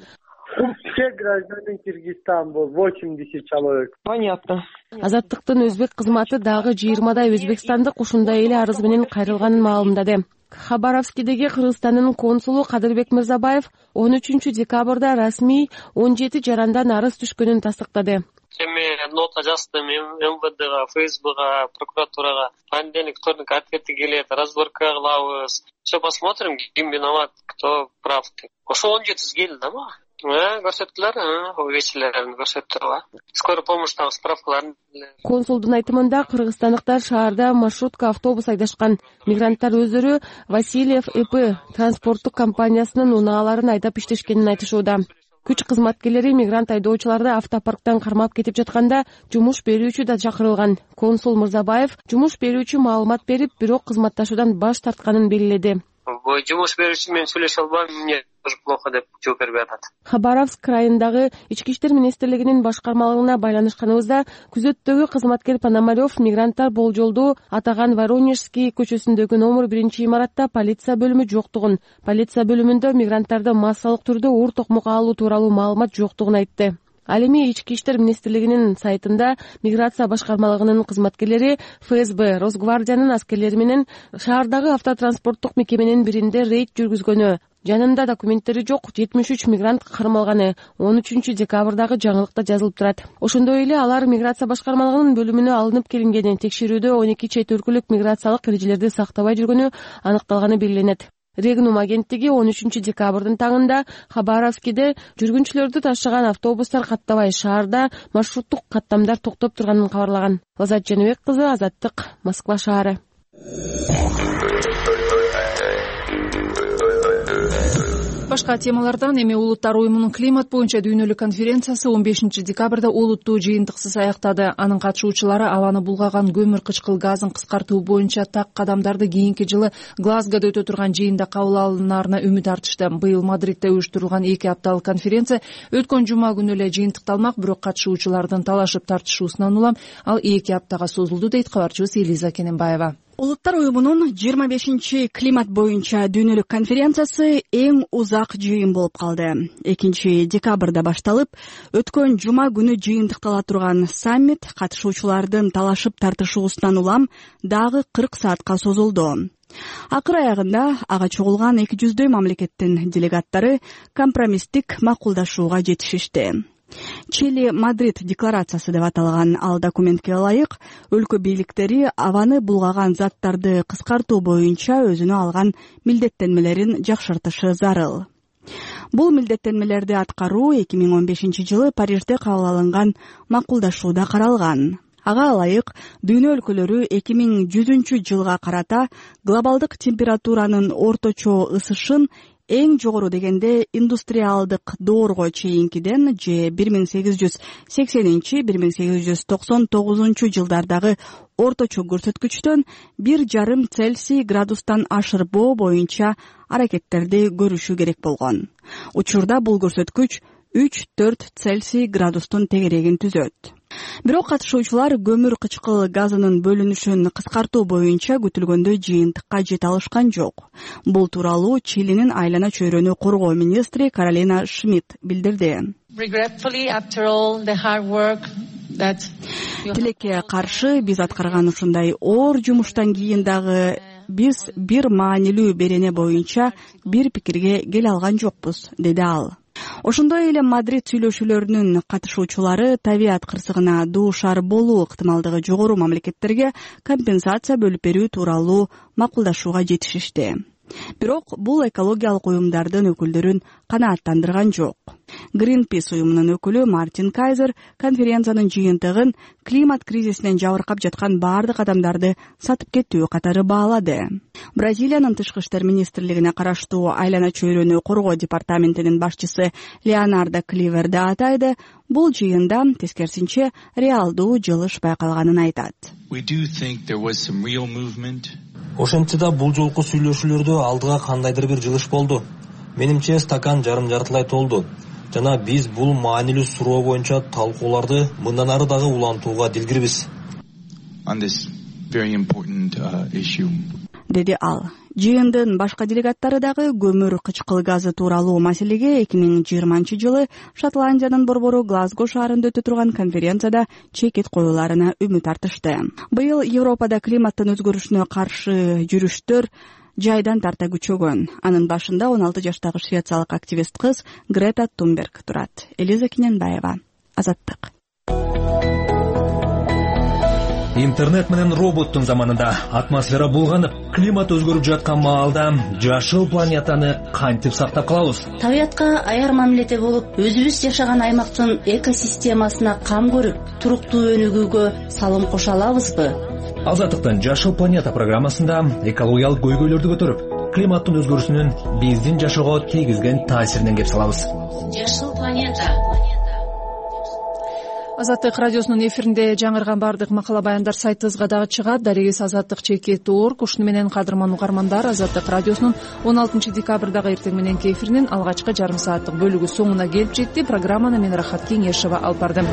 Все граждане Киргизстана был 80 человек. Понятно. Азаттыктын өзбек кызматы дагы 20дай өзбекстандык ушундай эле арыз менен кайрылганын маалымдады. Хабаровскидеги Кыргызстандын консулу Кадырбек Мырзабаев 13 декабрда расмий 17 жарандан арыз түшкөнүн тастыктады. Мен нота жаздым МВДга, ФСБга, прокуратурага. Понедельник, вторник ответы келет, разборка кылабыз. Все посмотрим, ким виноват, кто прав. Ошо 17 келди да мага. Көрсөттүлөр, вечерлерин көрсөттүрбү. Скорый помощьтан справкаларын. Консулдун айтымында кыргызстандыктар шаарда маршрутка автобус айдашкан. Мигранттар өздөрү Васильев ЭП транспорттук компаниясынын унааларын айдап иштешкенин айтышууда. Күч кызматкерлери мигрант айдоочуларды автопарктан кармап кетип жатканда жумуш берүүчү да чакырылган. Консул Мырзабаев жумуш берүүчү маалымат берип, бирок кызматташуудан баш тартканын белгиледи. жумуш берүүчү менен сүйлөшө албайм, мне тоже плохо деп жооп бербей атат. Хабаровск районундагы Ички иштер министрлигинин башкармалыгына байланышканыбызда күзөттөгү кызматкер Пономарев мигранттар болжолдуу атаган Воронежский көчөсүндөгү номер 1-имаратта полиция бөлүмү жоктугун, полиция бөлүмүндө мигранттарды массалык түрдө оор токмокко алуу тууралуу маалымат жоктугун айтты. Ал эми Ички иштер министрлигинин сайтында миграция башкармалыгынын кызматкерлери ФСБ, Росгвардиянын аскерлери менен шаардагы автотранспорттук мекеменин биринде рейд жүргүзгөнү, жанында документтери жок 73 мигрант кармалганы 13 декабрдагы жаңылыкта жазылып турат. Ошондой эле алар миграция башкармалыгынын бөлүмүнө алынып келингени, текшерүүдө 12 чет өлкөлүк миграциялык эрежелерди сактабай жүргөнү аныкталганы белгиленет. Регнум агенттиги 13 декабрдын таңында Хабаровскиде жүргүнчүлөрдү ташыган автобустар каттабай шаарда маршруттук каттамдар токтоп турганын кабарлаган. Лазат Жаныбек кызы, Азаттык, Москва шаары. Башка темалардан эми Улуттар уюмунун климат боюнча дүйнөлүк конференциясы 15 декабрда олуттуу жыйынтыксыз аяктады. Анын катышуучулары абаны булгаган көмүр кычкыл газын кыскартуу боюнча так кадамдарды кийинки жылы Глазгода өтө турган жыйында кабыл алынаарына үмүт артышты. Быйыл Мадридде уюштурулган 2 апталык конференция өткөн жума күнү эле жыйынтыкталмак, бирок катышуучулардын талашып тартышуусунан улам ал 2 аптага созулду, дейт кабарчыбыз Элиза Кененбаева. Улуттар уюмунун 25 климат боюнча дүйнөлүк конференциясы эң узак жыйын болуп калды. 2 декабрда башталып, өткөн жума күнү жыйынтыктала турган саммит катышуучулардын талашып тартышуусунан улам дагы 40 саатка созулду. Акыр аягында ага чогулган 200дөй мамлекеттин делегаттары компромисстик макулдашууга жетишишти. Чили Мадрид декларациясы деп аталган ал документке ылайык өлкө бийликтери абаны булгаган заттарды кыскартуу боюнча өзүнө алган милдеттенмелерин жакшыртышы зарыл. Бул милдеттенмелерди аткаруу 2015 жылы Парижде кабыл алынган макулдашууда каралган. Ага ылайык дүйнө өлкөлөрү 2100 жылга карата глобалдык температуранын орточо ысышын эң жогору дегенде индустриалдык доорго чейинкиден же 1880-1899 жылдардагы орточо көрсөткүчтөн 1,5 Цельсий градустан ашырбоо боюнча аракеттерди көрүшү керек болгон. Учурда бул көрсөткүч 3-4 Цельсий градустун тегерегин түзөт. Бирок катышуучулар көмүр кычкыл газынын бөлүнүшүн кыскартуу боюнча күтүлгөндөй жыйынтыкка жете алышкан жок. Бул тууралуу Чилинин айлана чөйрөнү коргоо министри Каролина Шмидт билдирди. Тилекке каршы биз аткарган ушундай оор жумуштан кийин дагы биз бир маанилүү берене боюнча бир пикирге келе алган жокпуз, деди ал. Ошондой эле Мадрид сүйлөшүүлөрүнүн катышуучулары табият кырсыгына дуушар болуу ыктымалдыгы жогору мамлекеттерге компенсация бөлүп берүү тууралуу макулдашууга жетишишти. Бирок бул экологиялык уюмдардын өкүлдөрүн канааттандырган жок. Greenpeace уюмунун өкүлү Мартин Кайзер конференциянын жыйынтыгын климат кризисинен жабыркап жаткан баардык адамдарды сатып кетүү катары баалады. Бразилиянын тышкы иштер министрлигине караштуу айлана чөйрөнү коргоо департаментинин башчысы Леонардо Кливерди атайды, бул жыйында тескерисинче реалдуу жылыш байкалганын айтат. Ошентсе да бул жолку сүйлөшүүлөрдө алдыга кандайдыр бир жылыш болду. Менимче стакан жарым жартылай толду. Жана биз бул маанилүү суроо боюнча талкууларды мындан ары дагы улантууга дилгирбиз. Деди ал. Жыйындын башка делегаттары дагы көмүр кычкыл газы тууралуу маселеге 2020 жылы Шотландиянын борбору Глазго шаарында өтө турган конференцияда чекит коюуларына үмүт артышты. Быйыл Европада климаттын өзгөрүшүнө каршы жүрүштөр жайдан тарта күчөгөн. Анын башында 16 жаштагы швециялык активист кыз Грета Тунберг турат. Элиза Кененбаева, Азаттык. Интернет менен роботтун заманында атмосфера булганып, климат өзгөрүп жаткан маалда жашыл планетаны кантип сактап калабыз? Табиятка аяр мамиледе болуп, өзүбүз жашаган аймактын экосистемасына кам көрүп, туруктуу өнүгүүгө салым кошо алабызбы? Азаттыктын Жашыл планета программасында экологиялык көйгөйлөрдү көтөрүп, климаттын өзгөрүшүнүн биздин жашоого тийгизген таасиринен кеп салабыз. Жашыл планета. Азаттык радиосунун эфиринде жаңырган баардык макала баяндар сайтыбызга дагы чыгат. Дарегиз azattik.org. Ушуну менен кадырман угармандар, Азаттык радиосунун 16 декабрдагы эртең мененки эфиринин алгачкы жарым сааттык бөлүгү соңуна келип жетти. Программаны мен Рахат Кеңешова алып бардым.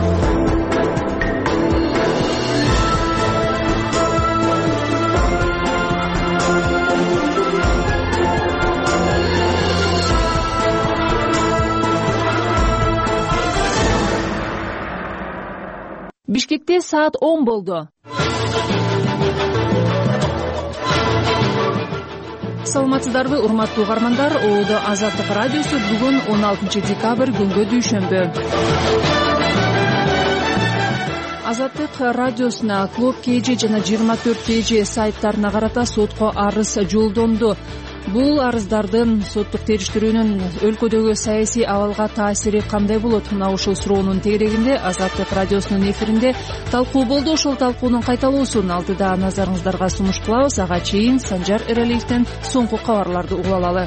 Бишкекте саат 10 болду. Саламатсыздарбы, урматтуу угармандар? Оодо Азаттык радиосу бүгүн 16 декабрь күнгө дүйшөмбү. Азаттык радиосуна Клуб KG жана 24 KG сайттарына карата сотко арыз жолдонду. Бул арыздардын соттук териштирүүнүн өлкөдөгү саясий абалга таасири кандай болот? Мына ушул суроонун тегерегинде Азаттык радиосунун эфиринде талкуу болду. Ошол талкуунун кайталоосун алдыда назарыңыздарга сунуш кылабыз. Ага чейин Санжар Эралиевден соңку кабарларды угуп алалы.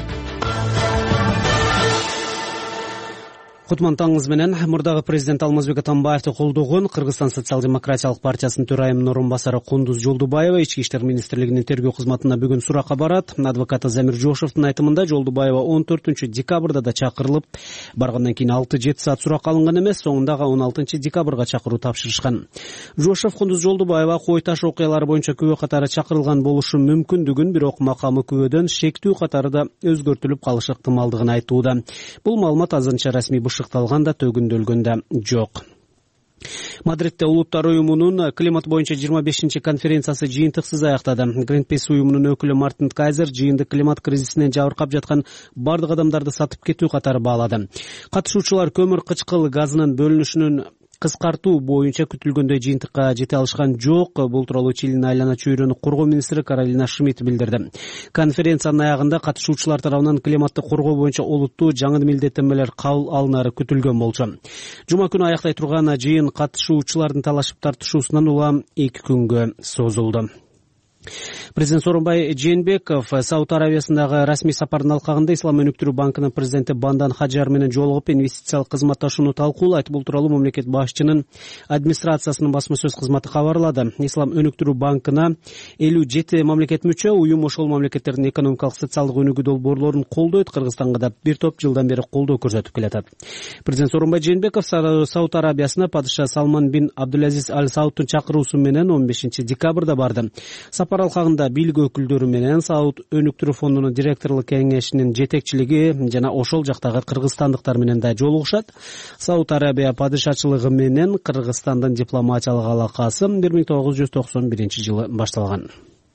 Кутман таңыңыз менен. Мурдагы президент Алмазбек Атамбаевди колдогон Кыргызстан социал-демократиялык партиясынын төрайымынын орун басары Кундуз Жолдубаева Ички иштер министрлигинин тергөө кызматына бүгүн суракка барат. Адвокаты Замир Жошевдун айтымында Жолдубаева 14 декабрда да чакырылып, баргандан кийин 6-7 саат суракка алынган эмес, соңунда 16 декабрга чакыруу тапшырышкан. Жошев Кундуз Жолдубаева Кой Таш окуялары боюнча күбө катары чакырылган болушу мүмкүндүгүн, бирок макамы күбөдөн шектүү катары да өзгөртүлүп калышы ыктымалдыгын айтууда. Бул маалымат азырынча расмий шыкталган да төгүндөлгөн да жок. Мадридте Улуттар уюмунун климат боюнча 25-чи конференциясы жыйынтыксыз аяктады. Greenpeace уюмунун өкүлү Мартин Кайзер жыйынды климат кризисинен жабыркап жаткан бардык адамдарды сатып кетүү катары баалады. Катышуучулар көмүр кычкыл газынын бөлүнүшүнүн кыскартуу боюнча күтүлгөндөй жыйынтыкка жете алышкан жок. Бул тууралуу Чилинин айлана чөйрөнү коргоо министри Каролина Шмидт билдирди. Конференциянын аягында катышуучулар тарабынан климатты коргоо боюнча олуттуу жаңы милдеттенмелер кабыл алынары күтүлгөн болчу. Жума күнү аяктай турган жыйын катышуучулардын талашып тартышуусунан улам 2 күнгө созулду. Президент Сооронбай Жээнбеков Сауд Арабиясындагы расмий сапардын алкагында Ислам өнүктүрүү банкынын президенти Бандан Хаджар менен жолугуп инвестициялык кызматташууну талкуулайт. Бул тууралуу мамлекет башчынын администрациясынын басма сөз кызматы кабарлады. Ислам өнүктүрүү банкына 57 мамлекет мүчө, уюм ошол мамлекеттердин экономикалык социалдык өнүгүү долбоорлорун колдойт. Кыргызстанга да бир топ жылдан бери колдоо көрсөтүп келатат. Президент Сооронбай Жээнбеков Сауд Арабиясына падыша Салман бин Абдулазиз Аль Саудтун чакыруусу менен 15 декабрда барды. Сапар алкагында бийлик өкүлдөрү менен Сауд өнүктүрүү фондунун директорлук кеңешинин жетекчилиги жана ошол жактагы кыргызстандыктар менен да жолугушат. Сауд Арабия падышачылыгы менен Кыргызстандын дипломатиялык алакасы 1991-жылы башталган.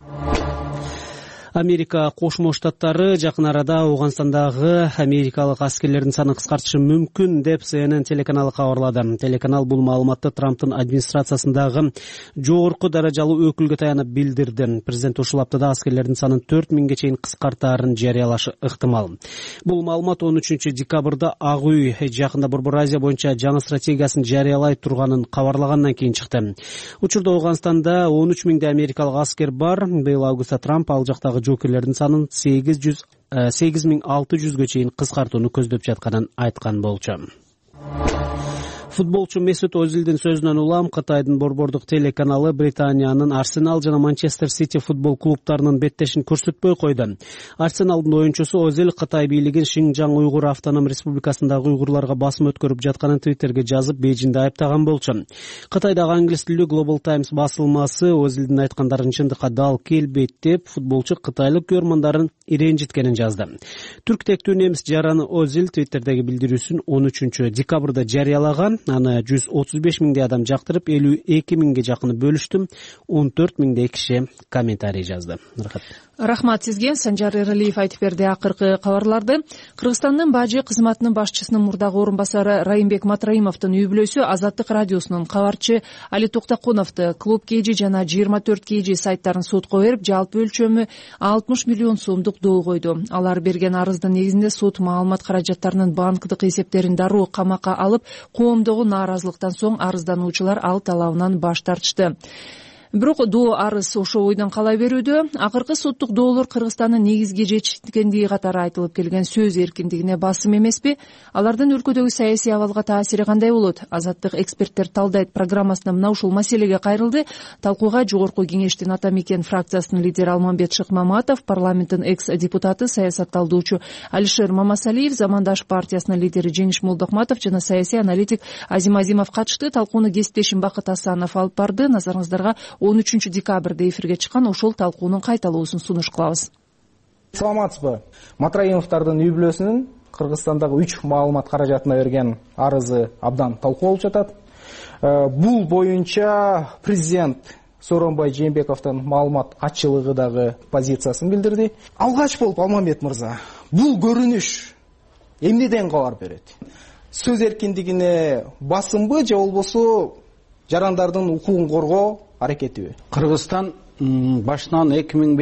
Америка Кошмо Штаттары жакын арада Ауганстандагы америкалык аскерлердин санын кыскартышы мүмкүн деп CNN телеканалы кабарлады. Телеканал бул маалыматты Трамптын администрациясындагы жогорку даражалуу өкүлгө таянып билдирди. Президент ушул аптада аскерлердин санын 4000ге чейин кыскартаарын жарыялашы ыктымал. Бул маалымат 13 декабрда Ак үй жакында Борбор Азия боюнча жаңы стратегиясын жарыялай турганын кабарлагандан кийин чыкты. Учурда Ауганстанда 13000 америкалык аскер бар. Быйыл августта Трамп ал жактагы жокерлердин санын 8600ге чейин кыскартууну көздөп жатканын айткан болчу. Футболчу Месут Озилдин сөзүнөн улам Кытайдын борбордук телеканалы Британиянын Арсенал жана Манчестер Сити футбол клубтарынын беттешин көрсөтпөй койду. Арсеналдын оюнчусу Озил Кытай бийлигин Шинжаң уйгур автоном республикасындагы уйгурларга басым өткөрүп жатканын Твиттерге жазып, Бейжиңди айыптаган болчу. Кытайдагы англис тилдүү Global Times басылмасы Озилдин айткандарын чындыкка дал келбейт деп, футболчу кытайлык көрмандарын иренжиткенин жазды. Түрк тектүү немис жараны Озил Твиттердеги билдирүүсүн 13 декабрда жарыялаган. Аны 135 миңдей адам жактырып, 52 миңге жакыны бөлүштү. 14 миңдей киши комментарий жазды. Рахмат сизге. Санжар Эралиев айтып берди акыркы кабарларды. Кыргызстандын бажы кызматынын башчысынын мурдагы орун басары Райымбек Матраимовдун үй бүлөсү Азаттык радиосунун кабарчы Али Токтокуновду Клуб KG жана 24 KG сайттарын сотко берип, жалпы өлчөмү 60 миллион сомдук доо койду. Алар берген арыздын негизинде сот маалымат каражаттарынын банкдык эсептерин дароо камакка алып, коомдогу нааразылыктан соң арыздануучулар ал талабынан баш тартышты. Бирок доо арыз ошол ойдон кала берүүдө. Акыркы соттук доолор Кыргызстандын негизги жетишкендиги катары айтылып келген сөз эркиндигине басым эмеспи? Алардын өлкөдөгү саясий абалга таасири кандай болот? Азаттык эксперттер талдайт программасында мына ушул маселеге кайрылды. Талкууга Жогорку кеңештин Ата Мекен фракциясынын лидери Алмамбет Шыкмаматов, парламенттин экс-депутаты, саясатталдоочу Алишер Мамасалиев, Замандаш партиясынын лидери Жеңиш Молдохматов жана саясий аналитик Азим Азимов катышты. Талкууну кесиптешим Бакыт Асанов алып барды. Назарыңыздарга 13 декабрда эфирге чыккан ошол талкуунун кайталоосун сунуш кылабыз. Саламатсызбы? Матраимовдордун үй бүлөсүнүн Кыргызстандагы 3 маалымат каражатына берген арызы абдан талкууланып жатат. Бул боюнча президент Сооронбай Жээнбековдун маалымат ачылыгыдагы позициясын билдирди. Алгач болуп Алмамбет мырза, бул көрүнүш эмнеден кабар берет? Сөз эркиндигине басымбы же болбосо жарандардын укугун коргоо аракетиби? Кыргызстан башынан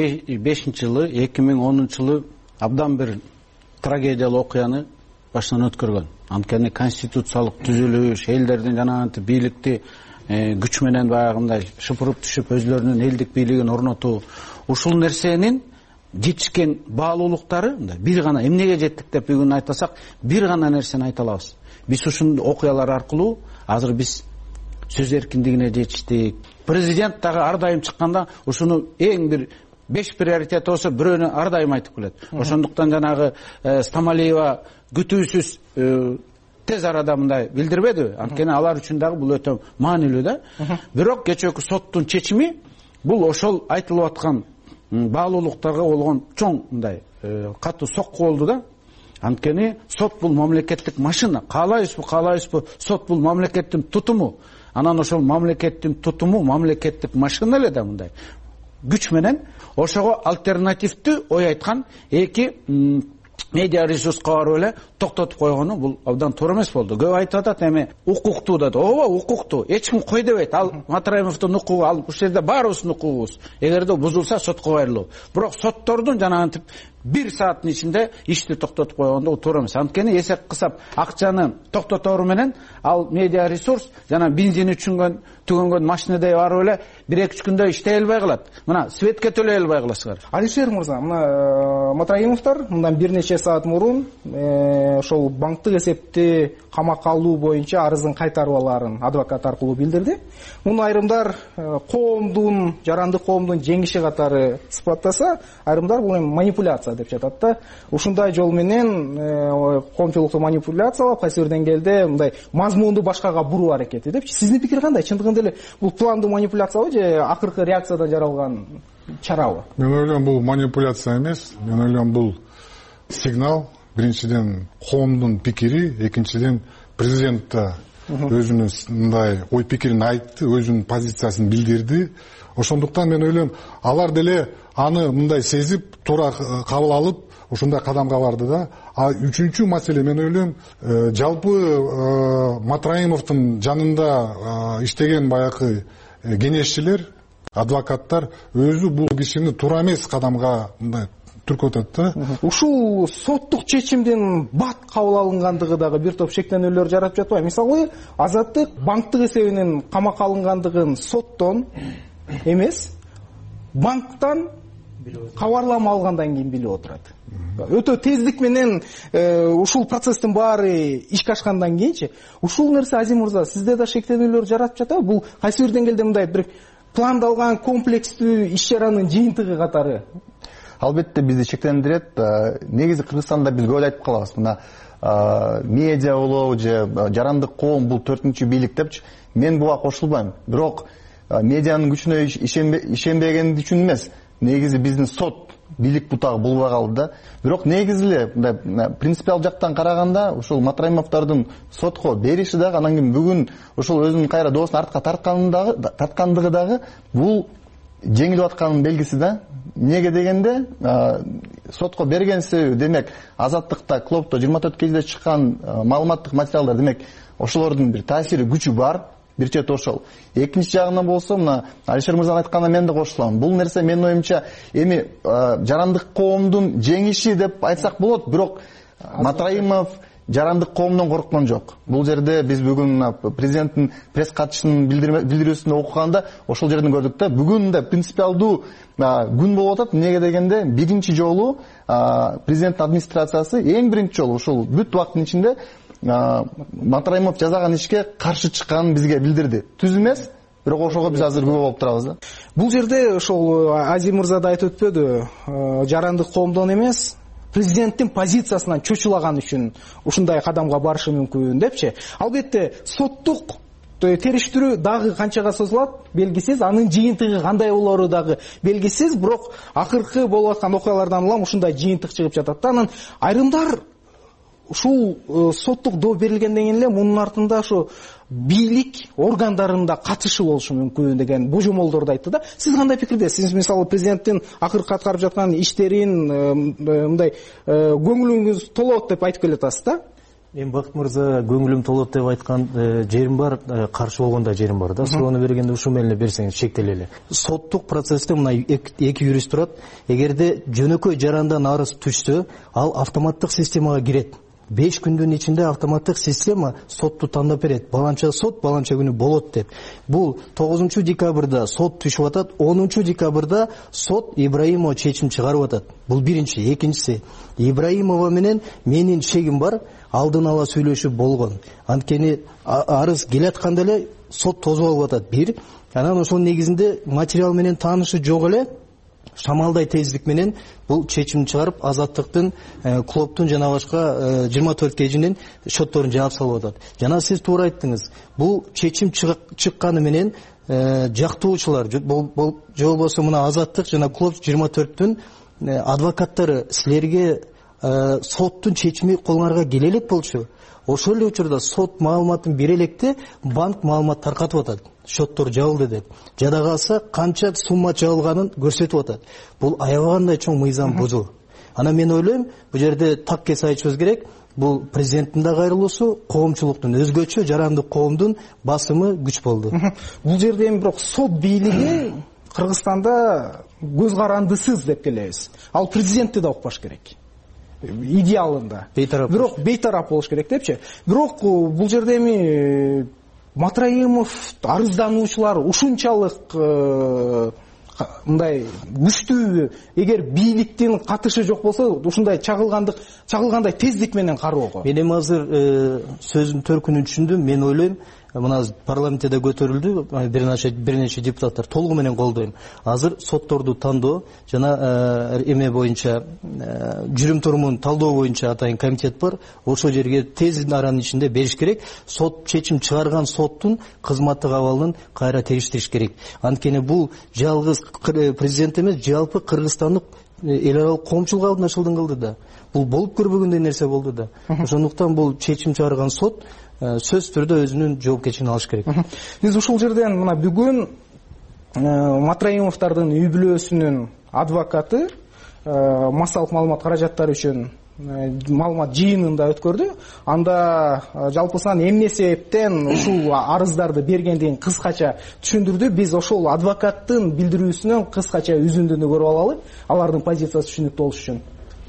2005 жылы, 2010 жылы абдан бир трагедиялуу окуяны башынан өткөргөн. Анткени конституциялык түзүлүш, элдердин жанагынтип бийликти күч менен баягындай шыпырып түшүп өзлөрүнүн элдик бийлигин орнотуу, ушул нерсенин жетишкен баалуулуктары бир гана эмнеге жеттик деп бүгүн айтасак, бир гана нерсени айта алабыз. Биз ушул окуялар аркылуу азыр биз сөз эркиндигине жетиштик. Президент дагы ар дайым чыкканда ушуну эң бир 5 приоритет болсо бирөөнү ар дайым айтып келет. Ошондуктан жанагы Стамалиева күтүүсүз тез арада мындай билдирбеди. Анткени алар үчүн дагы бул өтө маанилүү да. Бирок кечээки соттун чечими бул ошол айтылып аткан баалуулуктарга болгон чоң мындай катуу сокку болду да. Анткени сот бул мамлекеттик машина. Каалайбызбы, сот бул мамлекеттин тутуму. Анан ошол мамлекеттин тутуму, мамлекеттик машина эле да мындай күч менен ошого альтернативдүү ой айткан эки медиа ресурска барып эле токтотуп койгону бул абдан туура эмес болду. Көп айтып атат эми укуктуу деп. Ооба, укуктуу. Эч ким кой дебейт. Ал Матраимовдун укугу, ал ушул жерде баарыбыздын укугубуз. Эгерде бузулса сотко кайрылуу. Бирок соттордун жанагынтип 1 сааттын ичинде ишти токтотуп койгондо туура эмес. Анткени эсеп кысап акчаны токтотору менен ал медиа ресурс жана бензин түгөнгөн машинадей барып эле 1-2 күндө иштей албай калат. Мына светке төлөй албай каласыңар. Алишер мырза, мына Матраимовдор мындан бир нече саат мурун ошол банктык эсепти камакка алуу боюнча арызын кайтарбаларын адвокат аркылуу билдирди. Муну айрымдар коомдун, жарандык коомдун жеңиши катары сыпаттаса, айрымдар бул манипуляция деп жатат да. Ушундай жол менен коомчулукту манипуляциялап, кайсы бир деңгээлде мындай мазмунду башкага буруу аракети депчи. Сиздин пикир кандай? Чындыгында эле бул пландуу манипуляциябы же акыркы реакциядан жаралган чарабы? Мен ойлойм бул манипуляция эмес. Мен ойлойм бул сигнал. Биринчиден коомдун пикири, экинчиден президент да өзүнүн мындай ой пикирин айтты, өзүнүн позициясын билдирди. Ошондуктан мен ойлойм, алар деле аны мындай сезип, туура кабыл алып, ушундай кадамга барды да. А үчүнчү маселе мен ойлойм, жалпы Матраимовдун жанында иштеген баягы кеңешчилер, адвокаттар өзү бул кишини туура эмес кадамга мындай түркөтөт да. Ушул соттук чечимдин бат кабыл алынгандыгы дагы бир топ шектенүүлөр жаратып жатпайбы? Мисалы, Азаттык банктык эсебинин камакка алынгандыгын соттон эмес, банктан кабарлама алгандан кийин билип отурат. Өтө тездик менен ушул процесстин баары ишке ашкандан кийинчи, ушул нерсе Азим мырза сизде да шектенүүлөр жаратып жатабы? Бул кайсы бир деңгээлде мындай бир пландалган комплекстүү иш чаранын жыйынтыгы катары? Албетте бизди шектендирет. Негизи Кыргызстанда биз көп айтып калабыз. Мына медиа болобу же жарандык коом бул 4-чү бийлик депчи. Мен буга кошулбайм. Бирок медианын күчүнө ишенбегенди үчүн эмес. Негизи биздин сот бийлик бутагы болбой калды да. Бирок негизи эле принципиал жактан караганда ушул Матраимовдордун сотко бериши дагы, анан кийин бүгүн ушул өзүнүн кайра доосун артка тарткандыгы дагы бул жеңилип атканын белгиси да. Неге дегенде сотко берген себеби демек Азаттыкта Клопто 24 кезде чыккан маалыматтык материалдар, демек ошолордун бир таасири күчү бар. Бир чет ошол. Экинчи жагынан болсо, мына Алишер мырзанын айтканына мен да кошулам. Бул нерсе менин оюмча эми жарандык коомдун жеңиши деп айтсак болот, бирок Матраимов жарандык коомдон корккон жок. Бул жерде биз бүгүн президенттин пресс катчысынын билдирүүсүн окуганда ошол жерден көрдүк да, бүгүн да принципиалдуу күн болуп атат. Эмнеге дегенде биринчи жолу президенттин администрациясы эң биринчи жолу ушул бүт убакыттын ичинде Матраимов жасаган ишке каршы чыкканын бизге билдирди. Түз эмес, бирок ошого биз азыр күбө болуп турабыз да. Бул жерде ошол Азим мырза да айтып өтпөдү, жарандык коомдон эмес, президенттин позициясынан чочулаган үчүн ушундай кадамга барышы мүмкүн депчи. Албетте соттук териштирүү дагы канчага созулат белгисиз, анын жыйынтыгы кандай болору дагы белгисиз, бирок акыркы болуп аткан окуялардан улам ушундай жыйынтык чыгып жатат да. Анан айрымдар ушул соттук доо берилгенден кийин эле мунун артында ошо бийлик органдарында катышы болушу мүмкүн деген божомолдорду айтты да. Сиз кандай пикирдесиз? Сиз мисалы президенттин акыркы аткарып жаткан иштерин мындай көңүлүңүз толот деп айтып келатасыз да? Мен Бакыт мырза көңүлүм толот деп айткан жерим бар, каршы болгон да жерим бар да. Суроону бергенде ушул менен эле берсеңиз шектелели. Соттук процессте мына эки юрист турат. Эгерде жөнөкөй жарандан арыз түшсө, ал автоматтык системага кирет. 5 күндүн ичинде автоматтык система сотту тандап берет. Баланча сот баланча күнү болот деп. Бул 9 декабрда сот түшүп атат, 10 декабрда сот Ибраимова чечим чыгарып атат. Бул биринчи. Экинчиси, Ибраимова менен менин шегим бар, алдын ала сүйлөшүп болгон. Анткени арыз келатканда эле сот тозуп алып атат. Бир, анан ошол негизинде материал менен таанышы жок эле шамалдай тездик менен бул чечим чыгарып, азаттыктын, клубтун жана башка 24 кежинин шотторун жаап салып атат. Жана сиз туура айттыңыз. Бул чечим чыкканы менен жактоочулар, же болбосо мына азаттык жана клуб 24-түн адвокаттары силерге соттун чечими колуңарга келе элек болчу. Ошол эле учурда сот маалыматын бере электе банк маалымат таркатып атат. Шоттор жабылды деп. Жада калса канча сумма жабылганын көрсөтүп атат. Бул аябагандай чоң мыйзам бузуу. Анан мен ойлойм, бул жерде так кес айтышыбыз керек. Бул президенттин да кайрылуусу, коомчулуктун өзгөчө жарандык коомдун басымы күч болду. Бул жерде эми бирок сот бийлиги Кыргызстанда көз карандысыз деп келебиз. Ал президентти да укпаш керек. Идеалында. Бирок бейтарап болуш керек депчи. Бирок бул жерде эми Матраимов арыздануучулар ушунчалык мындай күчтүүбү? Эгер бийликтин катышы жок болсо, ушундай чагылгандай тездик менен кароого. Мен эми азыр сөзүн төркүнүн түшүндүм. Мен ойлойм, мына парламентте да көтөрүлдү, бир нече депутаттар толугу менен колдойм. Азыр сотторду тандоо жана эме боюнча жүрүм турумун талдоо боюнча атайын комитет бар. Ошол жерге тез аранын ичинде бериш керек. Сот чечим чыгарган соттун кызматтык абалын кайра териштириш керек. Анткени бул жалгыз президент эмес, жалпы Кыргызстандык эл аралык коомчулук алдында шылдың кылды да. Бул болуп көрбөгөндөй нерсе болду да. Ошондуктан бул чечим чыгарган сот сөз түрдө өзүнүн жоопкерчилигин алыш керек. Биз ушул жерден мына бүгүн Матраимовдордун үй бүлөсүнүн адвокаты массалык маалымат каражаттары үчүн маалымат жыйынында өткөрдү. Анда жалпысынан эмне себептен ушул арыздарды бергендигин кыскача түшүндүрдү. Биз ошол адвокаттын билдирүүсүнөн кыскача үзүндүнү көрүп алалы, алардын позициясы түшүнүктүү болуш үчүн.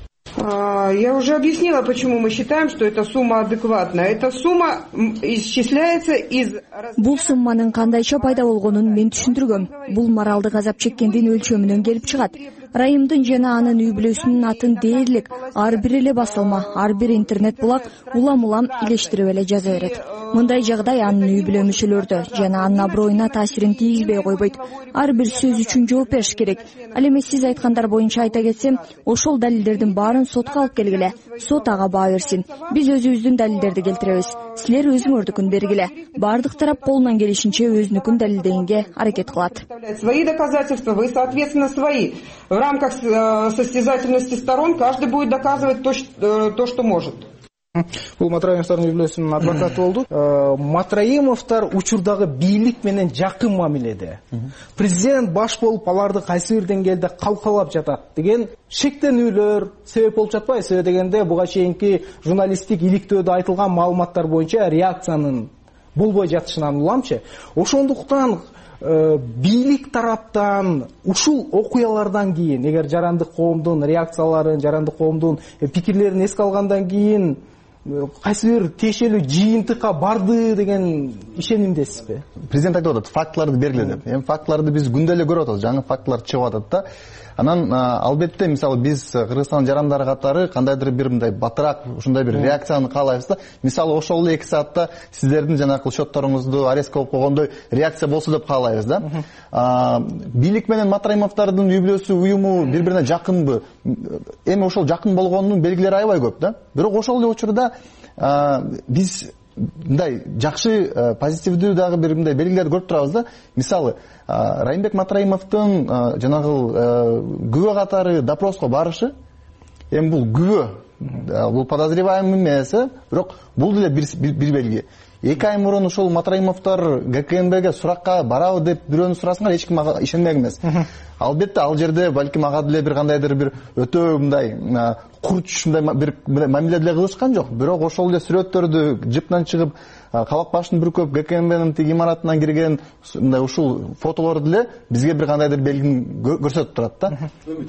Я уже объяснила, почему мы считаем, что эта сумма адекватна. Эта сумма исчисляется из... Бул сумманын кандайча пайда болгонун мен түшүндүргөм. Бул моралдык азап чеккендин өлчөмүнөн келип чыгат. Райымдын жана анын үй бүлөсүнүн атын дээрлик ар бир эле басылма, ар бир интернет булак улам илештирип эле жаза берет. Мындай жагдай анын үй бүлө мүчөлөрдө жана анын аброюна таасирин тийгизбей койбойт. Ар бир сөз үчүн жооп бериш керек. Ал эми сиз айткандар боюнча айта кетсем, ошол далилдердин баарын сотко алып келгиле. Сот ага баа берсин. Биз өзүбүздүн далилдерди келтиребиз. Силер өзүңөрдүкүн бергиле. Бардык тарап колунан келишинче өзүнүкүн далилдегенге аракет кылат. Свои доказательства, вы, соответственно, свои. В рамках состязательности сторон каждый будет доказывать то, что может. Бул Матраимовдордун үй бүлөсүнүн адвокаты болду. Матраимовдор учурдагы бийлик менен жакын мамиледе. Президент баш болуп аларды кайсы бир деңгээлде калкалап жатат деген шектенүүлөр себеп болуп жатпайбы? Себеби дегенде буга чейинки журналисттик иликтөөдө айтылган маалыматтар боюнча реакциянын болбой жатышынан уламчы. Ошондуктан бийлик тараптан ушул окуялардан кийин, эгер жарандык коомдун реакцияларын, жарандык коомдун пикирлерин эске алгандан кийин кайсы бир тиешелүү жыйынтыкка барды деген ишенимдесизби? Президент айтып атат, фактыларды бергиле деп. Эми фактыларды биз күндө эле көрүп атабыз, жаңы фактылар чыгып атат да. Анан албетте мисалы биз Кыргызстан жарандары катары кандайдыр бир мындай батыраак ушундай бир реакцияны каалайбыз да. Мисалы ошол эле 2 саатта сиздердин жанагы счетторуңузду арест кылып койгондой реакция болсо деп каалайбыз да. Бийлик менен Матраимовдордун үй бүлөсү уюму бири-бирине жакынбы? Эми ошол жакын болгонунун белгилери аябай көп да. Бирок ошол эле учурда биз мындай жакшы позитивдүү дагы бир мындай белгилерди көрүп турабыз да. Мисалы Райымбек Матраимовдун жанагы күбө катары допроско барышы, эми бул күбө, бул подозреваемый эмес, бирок бул деле бир белги. 2 ай мурун ушул Матраимовдор ГКНБге суракка барабы деп бирөөнү сурасыңар, эч ким ага ишенбек эмес. Албетте ал жерде балким ага деле бир кандайдыр бир өтө мындай курч мындай бир мамиле деле кылышкан жок. Бирок ошол эле сүрөттөрдү жыптан чыгып, кабак башын бүркөп ГКНБнын тиги имаратынан кирген мындай ушул фотолор деле бизге бир кандайдыр белгини көрсөтүп турат да.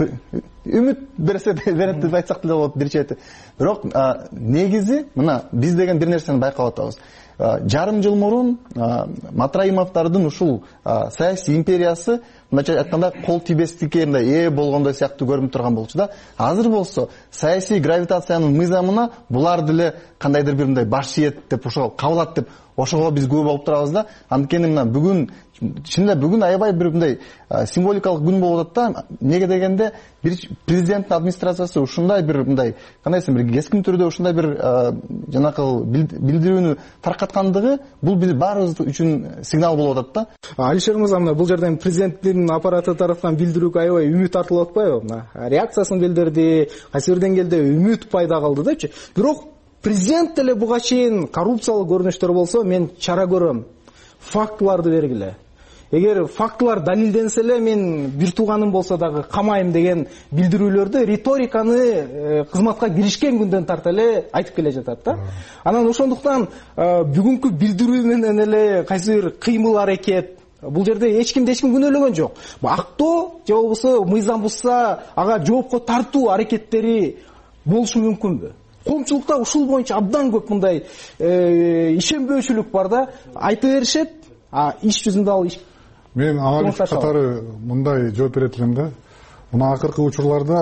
Үмүт берет деп айтсак деле болот бир чети. Бирок негизи мына биз деген бир нерсени байкап атабыз. Жарым жыл мурун Матраимовдордун ушул саясий империясы мындайча айтканда кол тийбестикке ээ болгондой сыяктуу көрүнүп турган болчу да. Азыр болсо саясий гравитациянын мыйзамына булар деле кандайдыр бир мындай баш ийет деп ошого кабылат деп ошого биз күбө болуп турабыз да. Анткени мына бүгүн чынында бүгүн аябай бир мындай символикалык күн болуп атат да. Неге дегенде президенттин администрациясы ушундай бир мындай кандай десем бир кескин түрдө ушундай бир жанакы билдирүүнү таркаткандыгы бул биз баарыбыз үчүн сигнал болуп атат да. Алишер мырза, мына бул жерден президенттин аппараты тараптан билдирүүгө аябай үмүт артылып атпайбы? Мына реакциясын билдирди, кайсы бир деңгээлде үмүт пайда кылды депчи. Бирок президент деле буга чейин коррупциялык көрүнүштөр болсо мен чара көрөм. Фактыларды бергиле. Эгер фактылар далилденсе эле мен бир тууганым болсо дагы камайм деген билдирүүлөрдү риториканы кызматка киришкен күндөн тарта эле айтып келе жатат да. Анан ошондуктан бүгүнкү билдирүү менен эле кайсы бир кыймыл аракет бул жерде эч ким күнөөлөгөн жок. Актоо же болбосо мыйзам бузса ага жоопко тартуу аракеттери болушу мүмкүнбү? Коомчулукта ушул боюнча абдан көп мындай ишенбөөчүлүк бар да. Айта беришет, иш жүзүндө ал иш. Мен ага катары мындай жооп берет элем да. Мына акыркы учурларда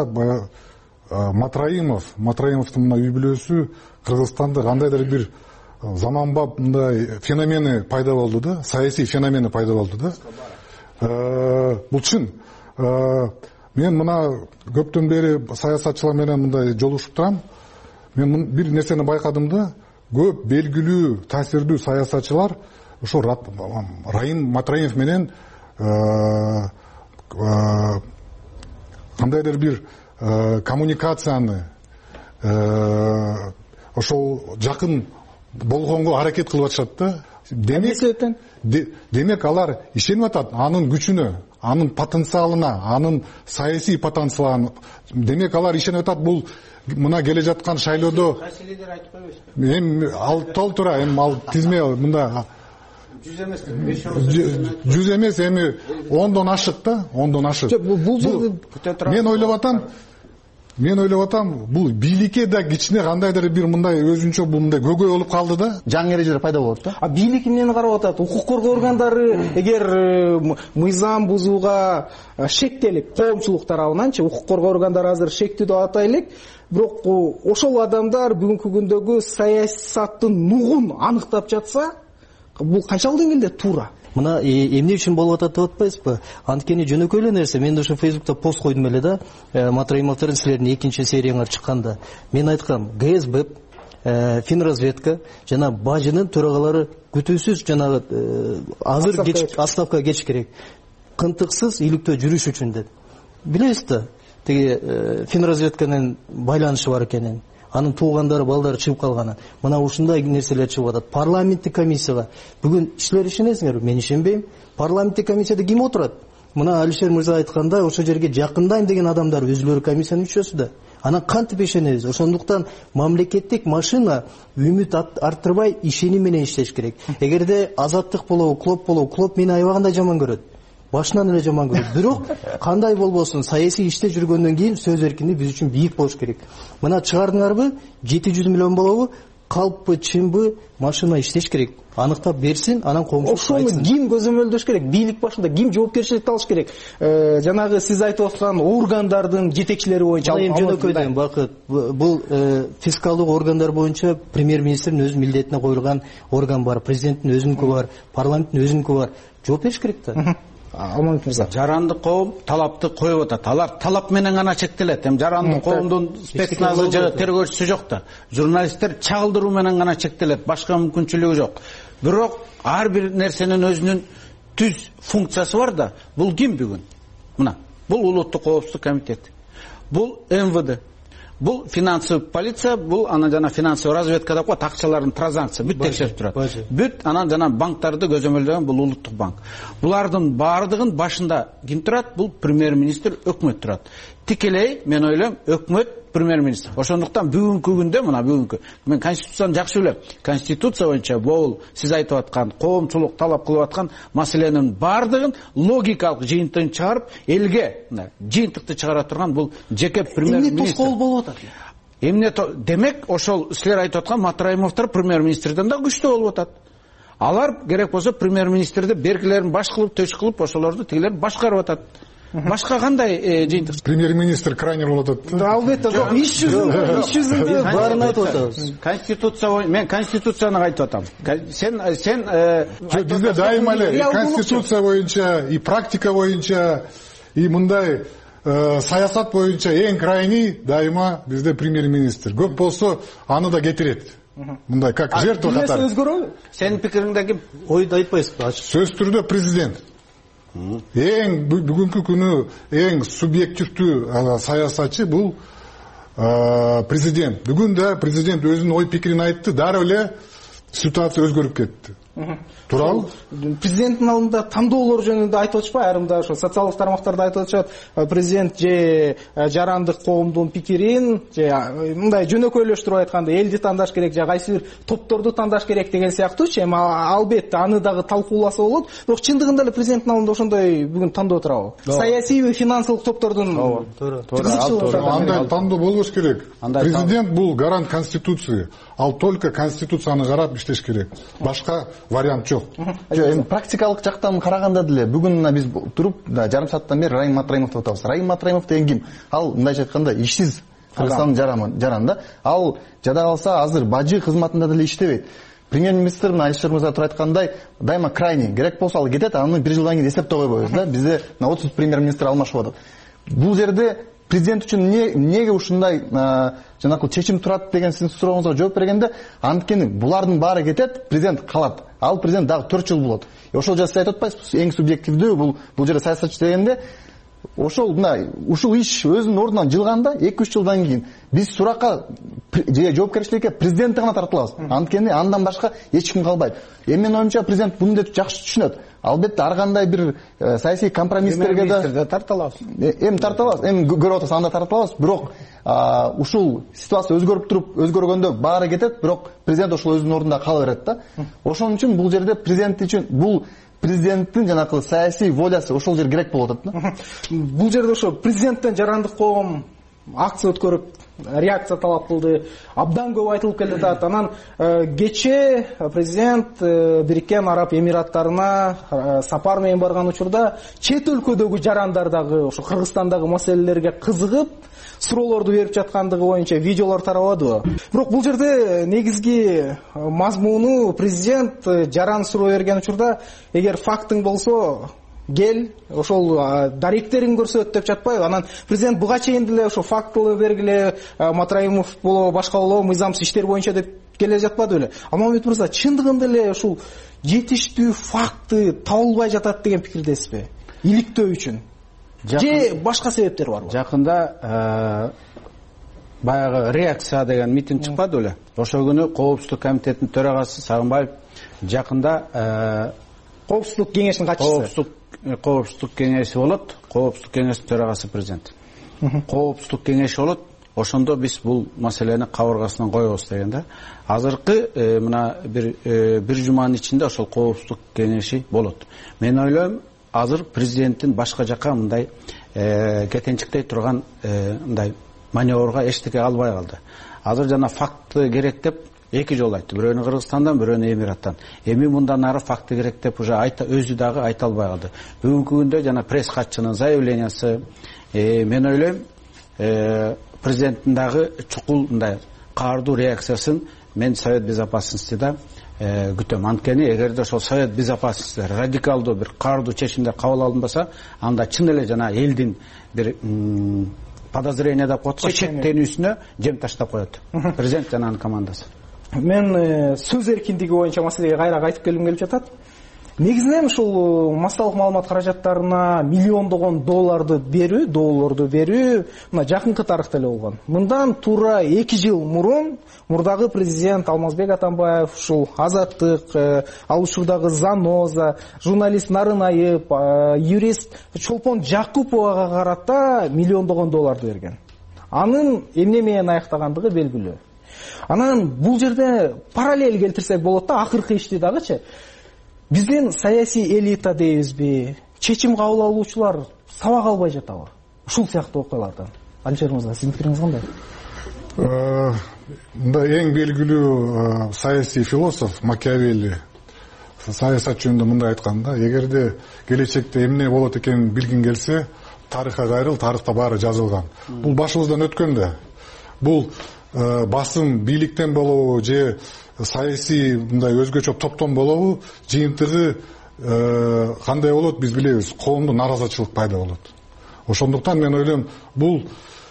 Матраимовдун мына үй бүлөсү Кыргызстанда кандайдыр бир заманбап мындай феномени пайда болду да, саясий феномени пайда болду да. Бул чын. Мен мына көптөн бери саясатчылар менен мындай жолугушуп турам. Мен бир нерсени байкадым да, көп белгилүү, таасирдүү саясатчылар ошо Райым Матраимов менен кандайдыр бир коммуникацияны ошол жакын болгонго аракет кылып атышат да. Демек алар ишенип атат анын күчүнө, анын потенциалына, анын саясий потенциалына. Демек алар ишенип атат бул мына келе жаткан шайлоодо эми ал толтура, эми ал тизме мында 100 эмес, эми 10дон ашык да, 10дон ашык. Мен ойлоп атам, бул бийликке да кичине кандайдыр бир мындай өзүнчө бул мындай көйгөй болуп калды да. Жаңы эрежелер пайда болот да. Бийлик эмнени карап атат? Укук коргоо органдары эгер мыйзам бузууга шектелип, коомчулук тарабынанчы укук коргоо органдары азыр шектүү деп атайлык. Бирок ошол адамдар бүгүнкү күндөгү саясаттын нугун аныктап жатса, бул канчалык деңгээлде туура? Мына эмне үчүн болуп атат деп атпайсызбы? Анткени жөнөкөй эле нерсе. Мен ошо Фейсбукта пост койдум эле да, Матраимовдордун силердин экинчи серияңар чыкканда. Мен айткам, ГСБ, Финразведка жана бажынын төрагалары күтүүсүз жанагы азыр отставкага кетиш керек. Кынтыксыз иликтөө жүрүш үчүн деп. Билесиз да, тиги Финразведканын байланышы бар экенин. Анын туугандары, балдары чыгып калганы. Мына ушундай нерселер чыгып атат. Парламенттик комиссияга бүгүн иштелер ишенесиңерби? Мен ишенбейм. Парламенттик комиссияда ким отурат? Мына Алишер мырза айтканда, ошол жерге жакындайм деген адамдар өзүлөрү комиссиянын мүчөсү да. Анан кантип ишенебиз? Ошондуктан мамлекеттик машина үмүт арттырбай ишеним менен иштеш керек. Эгерде Азаттык болобу, Клоп мени аябагандай жаман көрөт. Башынан эле жаман көрөт. Бирок кандай болбосун, саясий иште жүргөндөн кийин сөз эркиндиги биз үчүн бийик болуш керек. Мына чыгардыңарбы? 700 миллион болобу? калппы чынбы машина иштеш керек, аныктап берсин, анан коомчулукка ошону ким көзөмөлдөш керек? Бийлик башында ким жоопкерчиликти алыш керек? Жанагы сиз айтып аткан органдардын жетекчилери боюнча жөнөкөйдөн Бакыт, бул фискалдык органдар боюнча премьер-министрдин өз милдетине коюлган орган бар, президенттин өзүнүкү бар, парламенттин өзүнүкү бар. Жооп бериш керек да. Алмамет мырза. Жарандык коом талапты коюп атат. Алар талап менен гана чектелет. Эми жарандык коомдун спецназы же тергөөчүсү жок да. Журналисттер чагылдыруу менен гана чектелет. Башка мүмкүнчүлүгү жок. Бирок ар бир нерсенин өзүнүн түз функциясы бар да. Бул ким бүгүн? Мына, бул улуттук коопсуздук комитети. Бул МВД. Бул финансовый полиция, бул анан жана финансовый разведка деп коет, акчалардын транзакция бүт текшерип турат. Бүт анан жана банктарды көзөмөлдөгөн бул улуттук банк. Булардын баардыгын башында ким турат? Бул премьер-министр, өкмөт турат. Тикелей мен ойлойм өкмөт премьер-министр. Ошондуктан бүгүнкү күндө мына бүгүнкү мен конституцияны жакшы билем. Конституция боюнча бул сиз айтып аткан коомчулук талап кылып аткан маселенин баардыгын логикалык жыйынтыгын чыгарып, элге жыйынтыкты чыгара турган бул жеке премьер-министр. Эмне тоскоол болуп атат? Эмне демек ошол силер айтып аткан Матраимовдор премьер-министрден да күчтүү болуп атат. Алар керек болсо премьер-министрди беркилерин баш кылып, төш кылып, ошолорду тигилер башкарып атат. Башка кандай жыйынтык? Премьер-министр крайне болуп атат. Албетте, жок, иш жүзүндө баарын айтып атабыз. Конституция, мен конституцияны айтып атам. Сен бизде дайыма эле конституция боюнча и практика боюнча и мындай саясат боюнча эң крайний дайыма бизде премьер-министр. Көп болсо аны да кетирет. Мындай как жертва катары. Нерсе өзгөрөбү? Сенин пикириңде ойду айтпайсызбы? Сөз түрдө президент. Эң бүгүнкү күнү эң субъективдүү саясатчы бул президент. Бүгүн да президент өзүнүн ой пикирин айтты, дароо эле ситуация өзгөрүп кетти. Туурабы? Президенттин алдында тандоолор жөнүндө айтып атышпайбы? Айрымда ошо социалдык тармактарда айтып атышат, президент же жарандык коомдун пикирин же мындай жөнөкөйлөштүрүп айтканда элди тандаш керек же кайсы бир топторду тандаш керек деген сыяктуучу. Эми албетте аны дагы талкууласа болот. Бирок чындыгында эле президенттин алдында ошондой бүгүн тандоо турабы? Саясий ve финансылык топтордун андай тандоо болбош керек. Президент бул гарант конституции. Ал только конституцияны карап иштеш керек. Башка вариант жок. Эми практикалык жактан караганда деле бүгүн биз туруп жарым сааттан бери Раим Матраимовду атабыз. Раим Матраимов деген ким? Ал мындайча айтканда ишсиз Кыргызстандын жаран да. Ал жада калса азыр бажы кызматында деле иштебейт. Премьер-министр Алишер мырза туруп айткандай дайыма крайний керек болсо ал кетет, аны бир жылдан кийин эсептеп койбойбуз да. Бизде 30 премьер-министр алмашып атат. Бул жерде президент үчүн эмнеге ушундай жанакы чечим турат деген сиздин сурооңузга жооп бергенде, анткени булардын баары кетет, президент калат. Ал президент дагы 4 жыл болот. Ошол жерде сиз айтып атпайсызбы? Эң субъективдүү бул жерде саясатчы дегенде ошол мына ушул иш өзүнүн ордунан жылганда 2-3 жылдан кийин биз суракка же жоопкерчиликке президентти гана тартылабыз. Анткени андан башка эч ким калбайт. Эми менин оюмча президент муну жакшы түшүнөт. Албетте ар кандай бир саясий компромисстерге да тарталабыз. Эми тартабыз, эми көрүп атасыз, анда тартабыз. Бирок ушул ситуация өзгөрүп туруп, өзгөргөндө баары кетет, бирок президент ошол өзүнүн ордунда кала берет да. Ошон үчүн бул жерде президент үчүн бул президенттин жанакы саясий волясы ошол жер керек болуп атат да. Бул жерде ошо президенттен жарандык коом акция өткөрүп реакция талап кылды. Абдан көп айтылып келе жатат. Анан кече президент Бириккен Араб Эмираттарына сапар менен барган учурда чет өлкөдөгү жарандар дагы ошо Кыргызстандагы маселелерге кызыгып суроолорду берип жаткандыгы боюнча видеолор тарабадыбы? Бирок бул жерде негизги мазмуну президент жаран суроо берген учурда эгер фактың болсо кел, ошол даректерин көрсөт деп жатпайбы? Анан президент буга чейин деле ошо фактылы бергиле, Матраимов болобу, башка болобу, мыйзамсыз иштер боюнча деп келе жатпады беле? Алмамет мырза, чындыгында эле ушул жетиштүү факты табылбай жатат деген пикирдесизби? Иликтөө үчүн же башка себептер барбы? Жакында баягы реакция деген митинг чыкпады беле? Ошол күнү Коопсуздук комитетинин төрагасы Сагынбаев жакында Коопсуздук кеңешинин катчысы. Коопсуздук кеңеши болот, Коопсуздук кеңешинин төрагасы президент. Коопсуздук кеңеши болот, ошондо биз бул маселени кабыргасынан коебуз деген да. Азыркы мына бир жуманын ичинде ошол Коопсуздук кеңеши болот. Мен ойлойм, азыр президенттин башка жака мындай кетенчиктей турган мындай маневрга эчтеке албай калды. Азыр жана факты керек деп эки жолу айтты, бирөөнү Кыргызстандан, бирөөнү Эмираттан. Эми мындан ары факты керек деп уже өзү дагы айта албай калды. Бүгүнкү күндө жана пресс катчынын заявлениясы, мен ойлойм, президенттин дагы чукул мындай каардуу реакциясын мен Совет Безопасности да күтөм. Анткени эгерде ошол Совет Безопасности радикалдуу бир каардуу чечимдер кабыл алынбаса, анда чын эле жана элдин бир подозрение деп коет, шектенүүсүнө жем таштап коет президент жана анын командасы. Мен сөз эркиндиги боюнча маселеге кайра кайтып келгим келип жатат. Негизинен ушул массалык маалымат каражаттарына миллиондогон долларды берүү мына жакынкы тарыхта эле болгон. Мындан туура 2 жыл мурун мурдагы президент Алмазбек Атамбаев ушул Азаттык, ал учурдагы Заноза, журналист Нарынаев, юрист Чолпон Жакуповага карата миллиондогон долларды берген. Анын эмне менен аяктагандыгы белгилүү. Анан бул жерде параллель келтирсек болот да, акыркы ишти дагычы. Биздин саясий элита дейбизби, чечим кабыл алуучулар сабак албай жатабы? Ушул сыяктуу окуялардан. Алишер мырза, сиздин пикириңиз кандай? Мында эң белгилүү саясий философ Макиавелли саясат жөнүндө мындай айткан да: эгерде келечекте эмне болот экенин билгиң келсе, тарыхка кайрыл, тарыхта баары жазылган. Бул башыбыздан өткөн да. Бул басым бийликтен болобу же саясий мындай өзгөчө топтон болобу, жыйынтыгы кандай болот биз билебиз, коомдо наразычылык пайда болот. Ошондуктан мен ойлойм, бул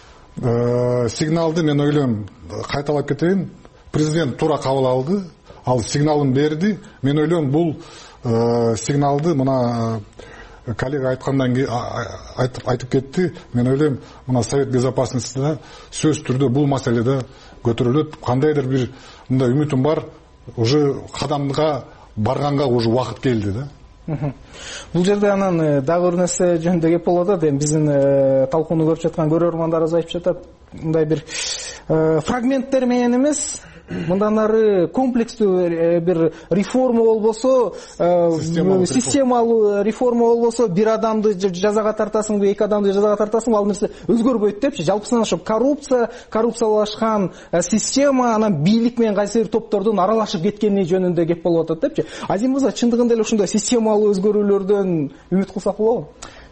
сигналды мен ойлойм, кайталап кетейин, президент туура кабыл алды, ал сигналын берди. Мен ойлойм, бул сигналды мына коллега айткандан кийин айтып кетти. Мен ойлойм, мына Совет Безопасностьда сөз түрдө бул маселеде көтөрүлөт. Кандайдыр бир мындай үмүтүм бар, уже кадамга барганга уже убакыт келди да. Бул жерде анан дагы бир нерсе жөнүндө кеп болот да, биздин талкууну көрүп жаткан көрөрмандарыбыз айтып жатат, мындай бир фрагменттер менен эмес, мындан ары комплекстүү бир реформа болбосо, системалуу реформа болбосо, бир адамды жазага тартасыңбы, эки адамды жазага тартасыңбы, ал нерсе өзгөрбөйт депчи. Жалпысынан ошо коррупциялашкан система, анан бийлик менен кайсы бир топтордун аралашып кеткени жөнүндө кеп болуп атат депчи. Азим мырза, чындыгында эле ушундай системалуу өзгөрүүлөрдөн үмүт кылсак болобу?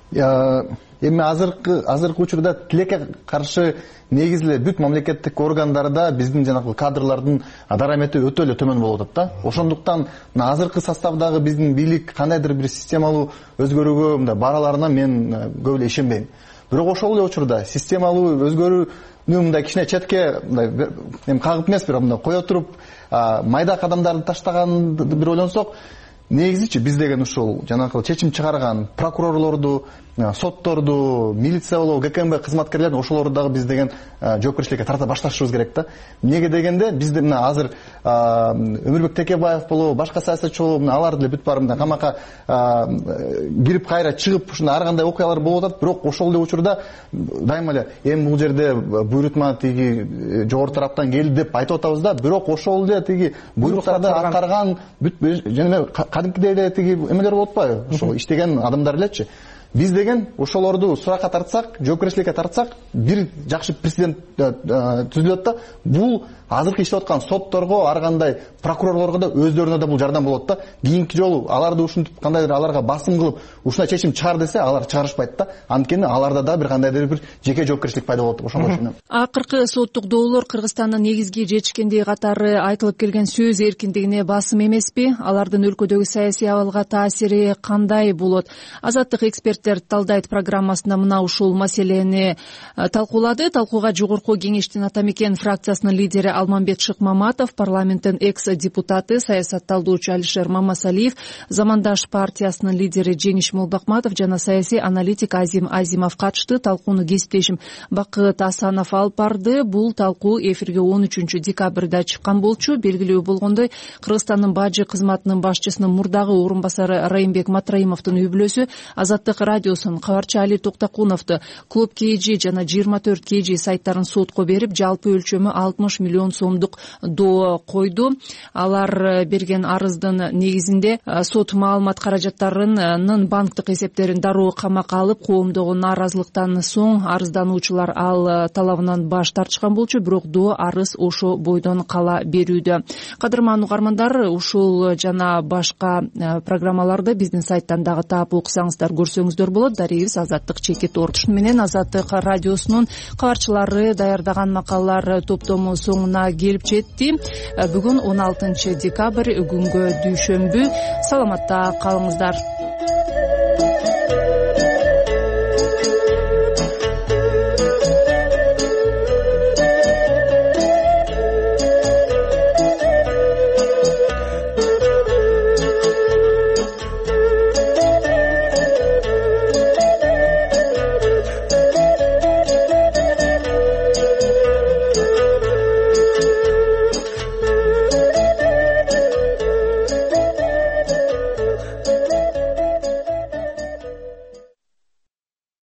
Эми азыркы учурда тилекке каршы негизи эле бүт мамлекеттик органдарда биздин жанагы кадрлардын дарамети өтө эле төмөн болуп атат да. Ошондуктан азыркы составдагы биздин бийлик кандайдыр бир системалуу өзгөрүүгө мындай бараларына мен көп эле ишенбейм. Бирок ошол эле учурда системалуу өзгөрүүнү мындай кичине четке мындай эми кагып эмес, бирок мындай кое туруп майда кадамдарды таштаганды бир ойлонсок, негизичи биз деген ушул жанагы чечим чыгарган прокурорлорду, сотторду, милиция болобу, ГКМБ кызматкерлерин ошолорду дагы биз деген жоопкерчиликке тарта башташыбыз керек да. Эмнеге дегенде бизде мына азыр Өмүрбек Текебаев болобу, башка саясатчы болобу, алар деле бүт баары мындай камакка кирип кайра чыгып ушундай ар кандай окуялар болуп атат. Бирок ошол эле учурда дайыма эле эми бул жерде буйрутма тиги жогору тараптан келди деп айтып атабыз да, бирок ошол эле тиги буйруктарды аткарган бүт жана кадимкидей эле тиги эмелер болуп атпайбы? Ошол иштеген адамдар элечи. Биз деген ошолорду суракка тартсак, жоопкерчиликке тартсак, бир жакшы президент түзүлөт да. Бул азыркы иштеп аткан сотторго, ар кандай прокурорлорго да өздөрүнө да бул жардам болот да. Кийинки жолу аларды ушинтип кандайдыр аларга басым кылып, ушундай чечим чыгар десе, алар чыгарышпайт да. Анткени аларда да бир кандайдыр бир жеке жоопкерчилик пайда болот. Ошондой ишенем. Акыркы соттук доолор Кыргызстандын негизги жетишкендиги катары айтылып келген сөз эркиндигине басым эмеспи? Алардын өлкөдөгү саясий абалга таасири кандай болот? Азаттык эксперттер талдайт программасында мына ушул маселени талкуулады. Талкууга жогорку кеңештин Атамекен фракциясынын лидери Алмамбет Шыкмаматов, парламенттин экс-депутаты, саясатталдоочу Алишер Мамасалиев, Замандаш партиясынын лидери Жеңиш Молбакматов жана саясий аналитик Азим Азимов катышты. Талкууну кесиптешим Бакыт Асанов алып барды. Бул талкуу эфирге 13 декабрда чыккан болчу. Белгилүү болгондой, Кыргызстандын бажы кызматынын башчысынын мурдагы орун басары Райымбек Матраимовдун үй бүлөсү Азаттык радиосунун кабарчы Али Токтокуновду Клуб KG жана 24 KG сайттарын сотко берип, жалпы өлчөмү 60 миллион сомдук доо койду. Алар берген арыздын негизинде сот маалымат каражаттарынын банктык эсептерин дароо камакка алып, коомдогу нааразылыктан соң арыздануучулар ал талабынан баш тартышкан болчу, бирок доо арыз ошо бойдон кала берүүдө. Кадырман угармандар, ушул жана башка программаларды биздин сайттан дагы таап окусаңыздар, көрсөңүздөр болот. Дарегибиз Азаттык Чекит Ортуш менен Азаттык радиосунун кабарчылары даярдаган макалалар топтому соңуна келип жетти. Бүгүн 16 декабрь, күнгө дүйшөмбү. Саламатта калыңыздар.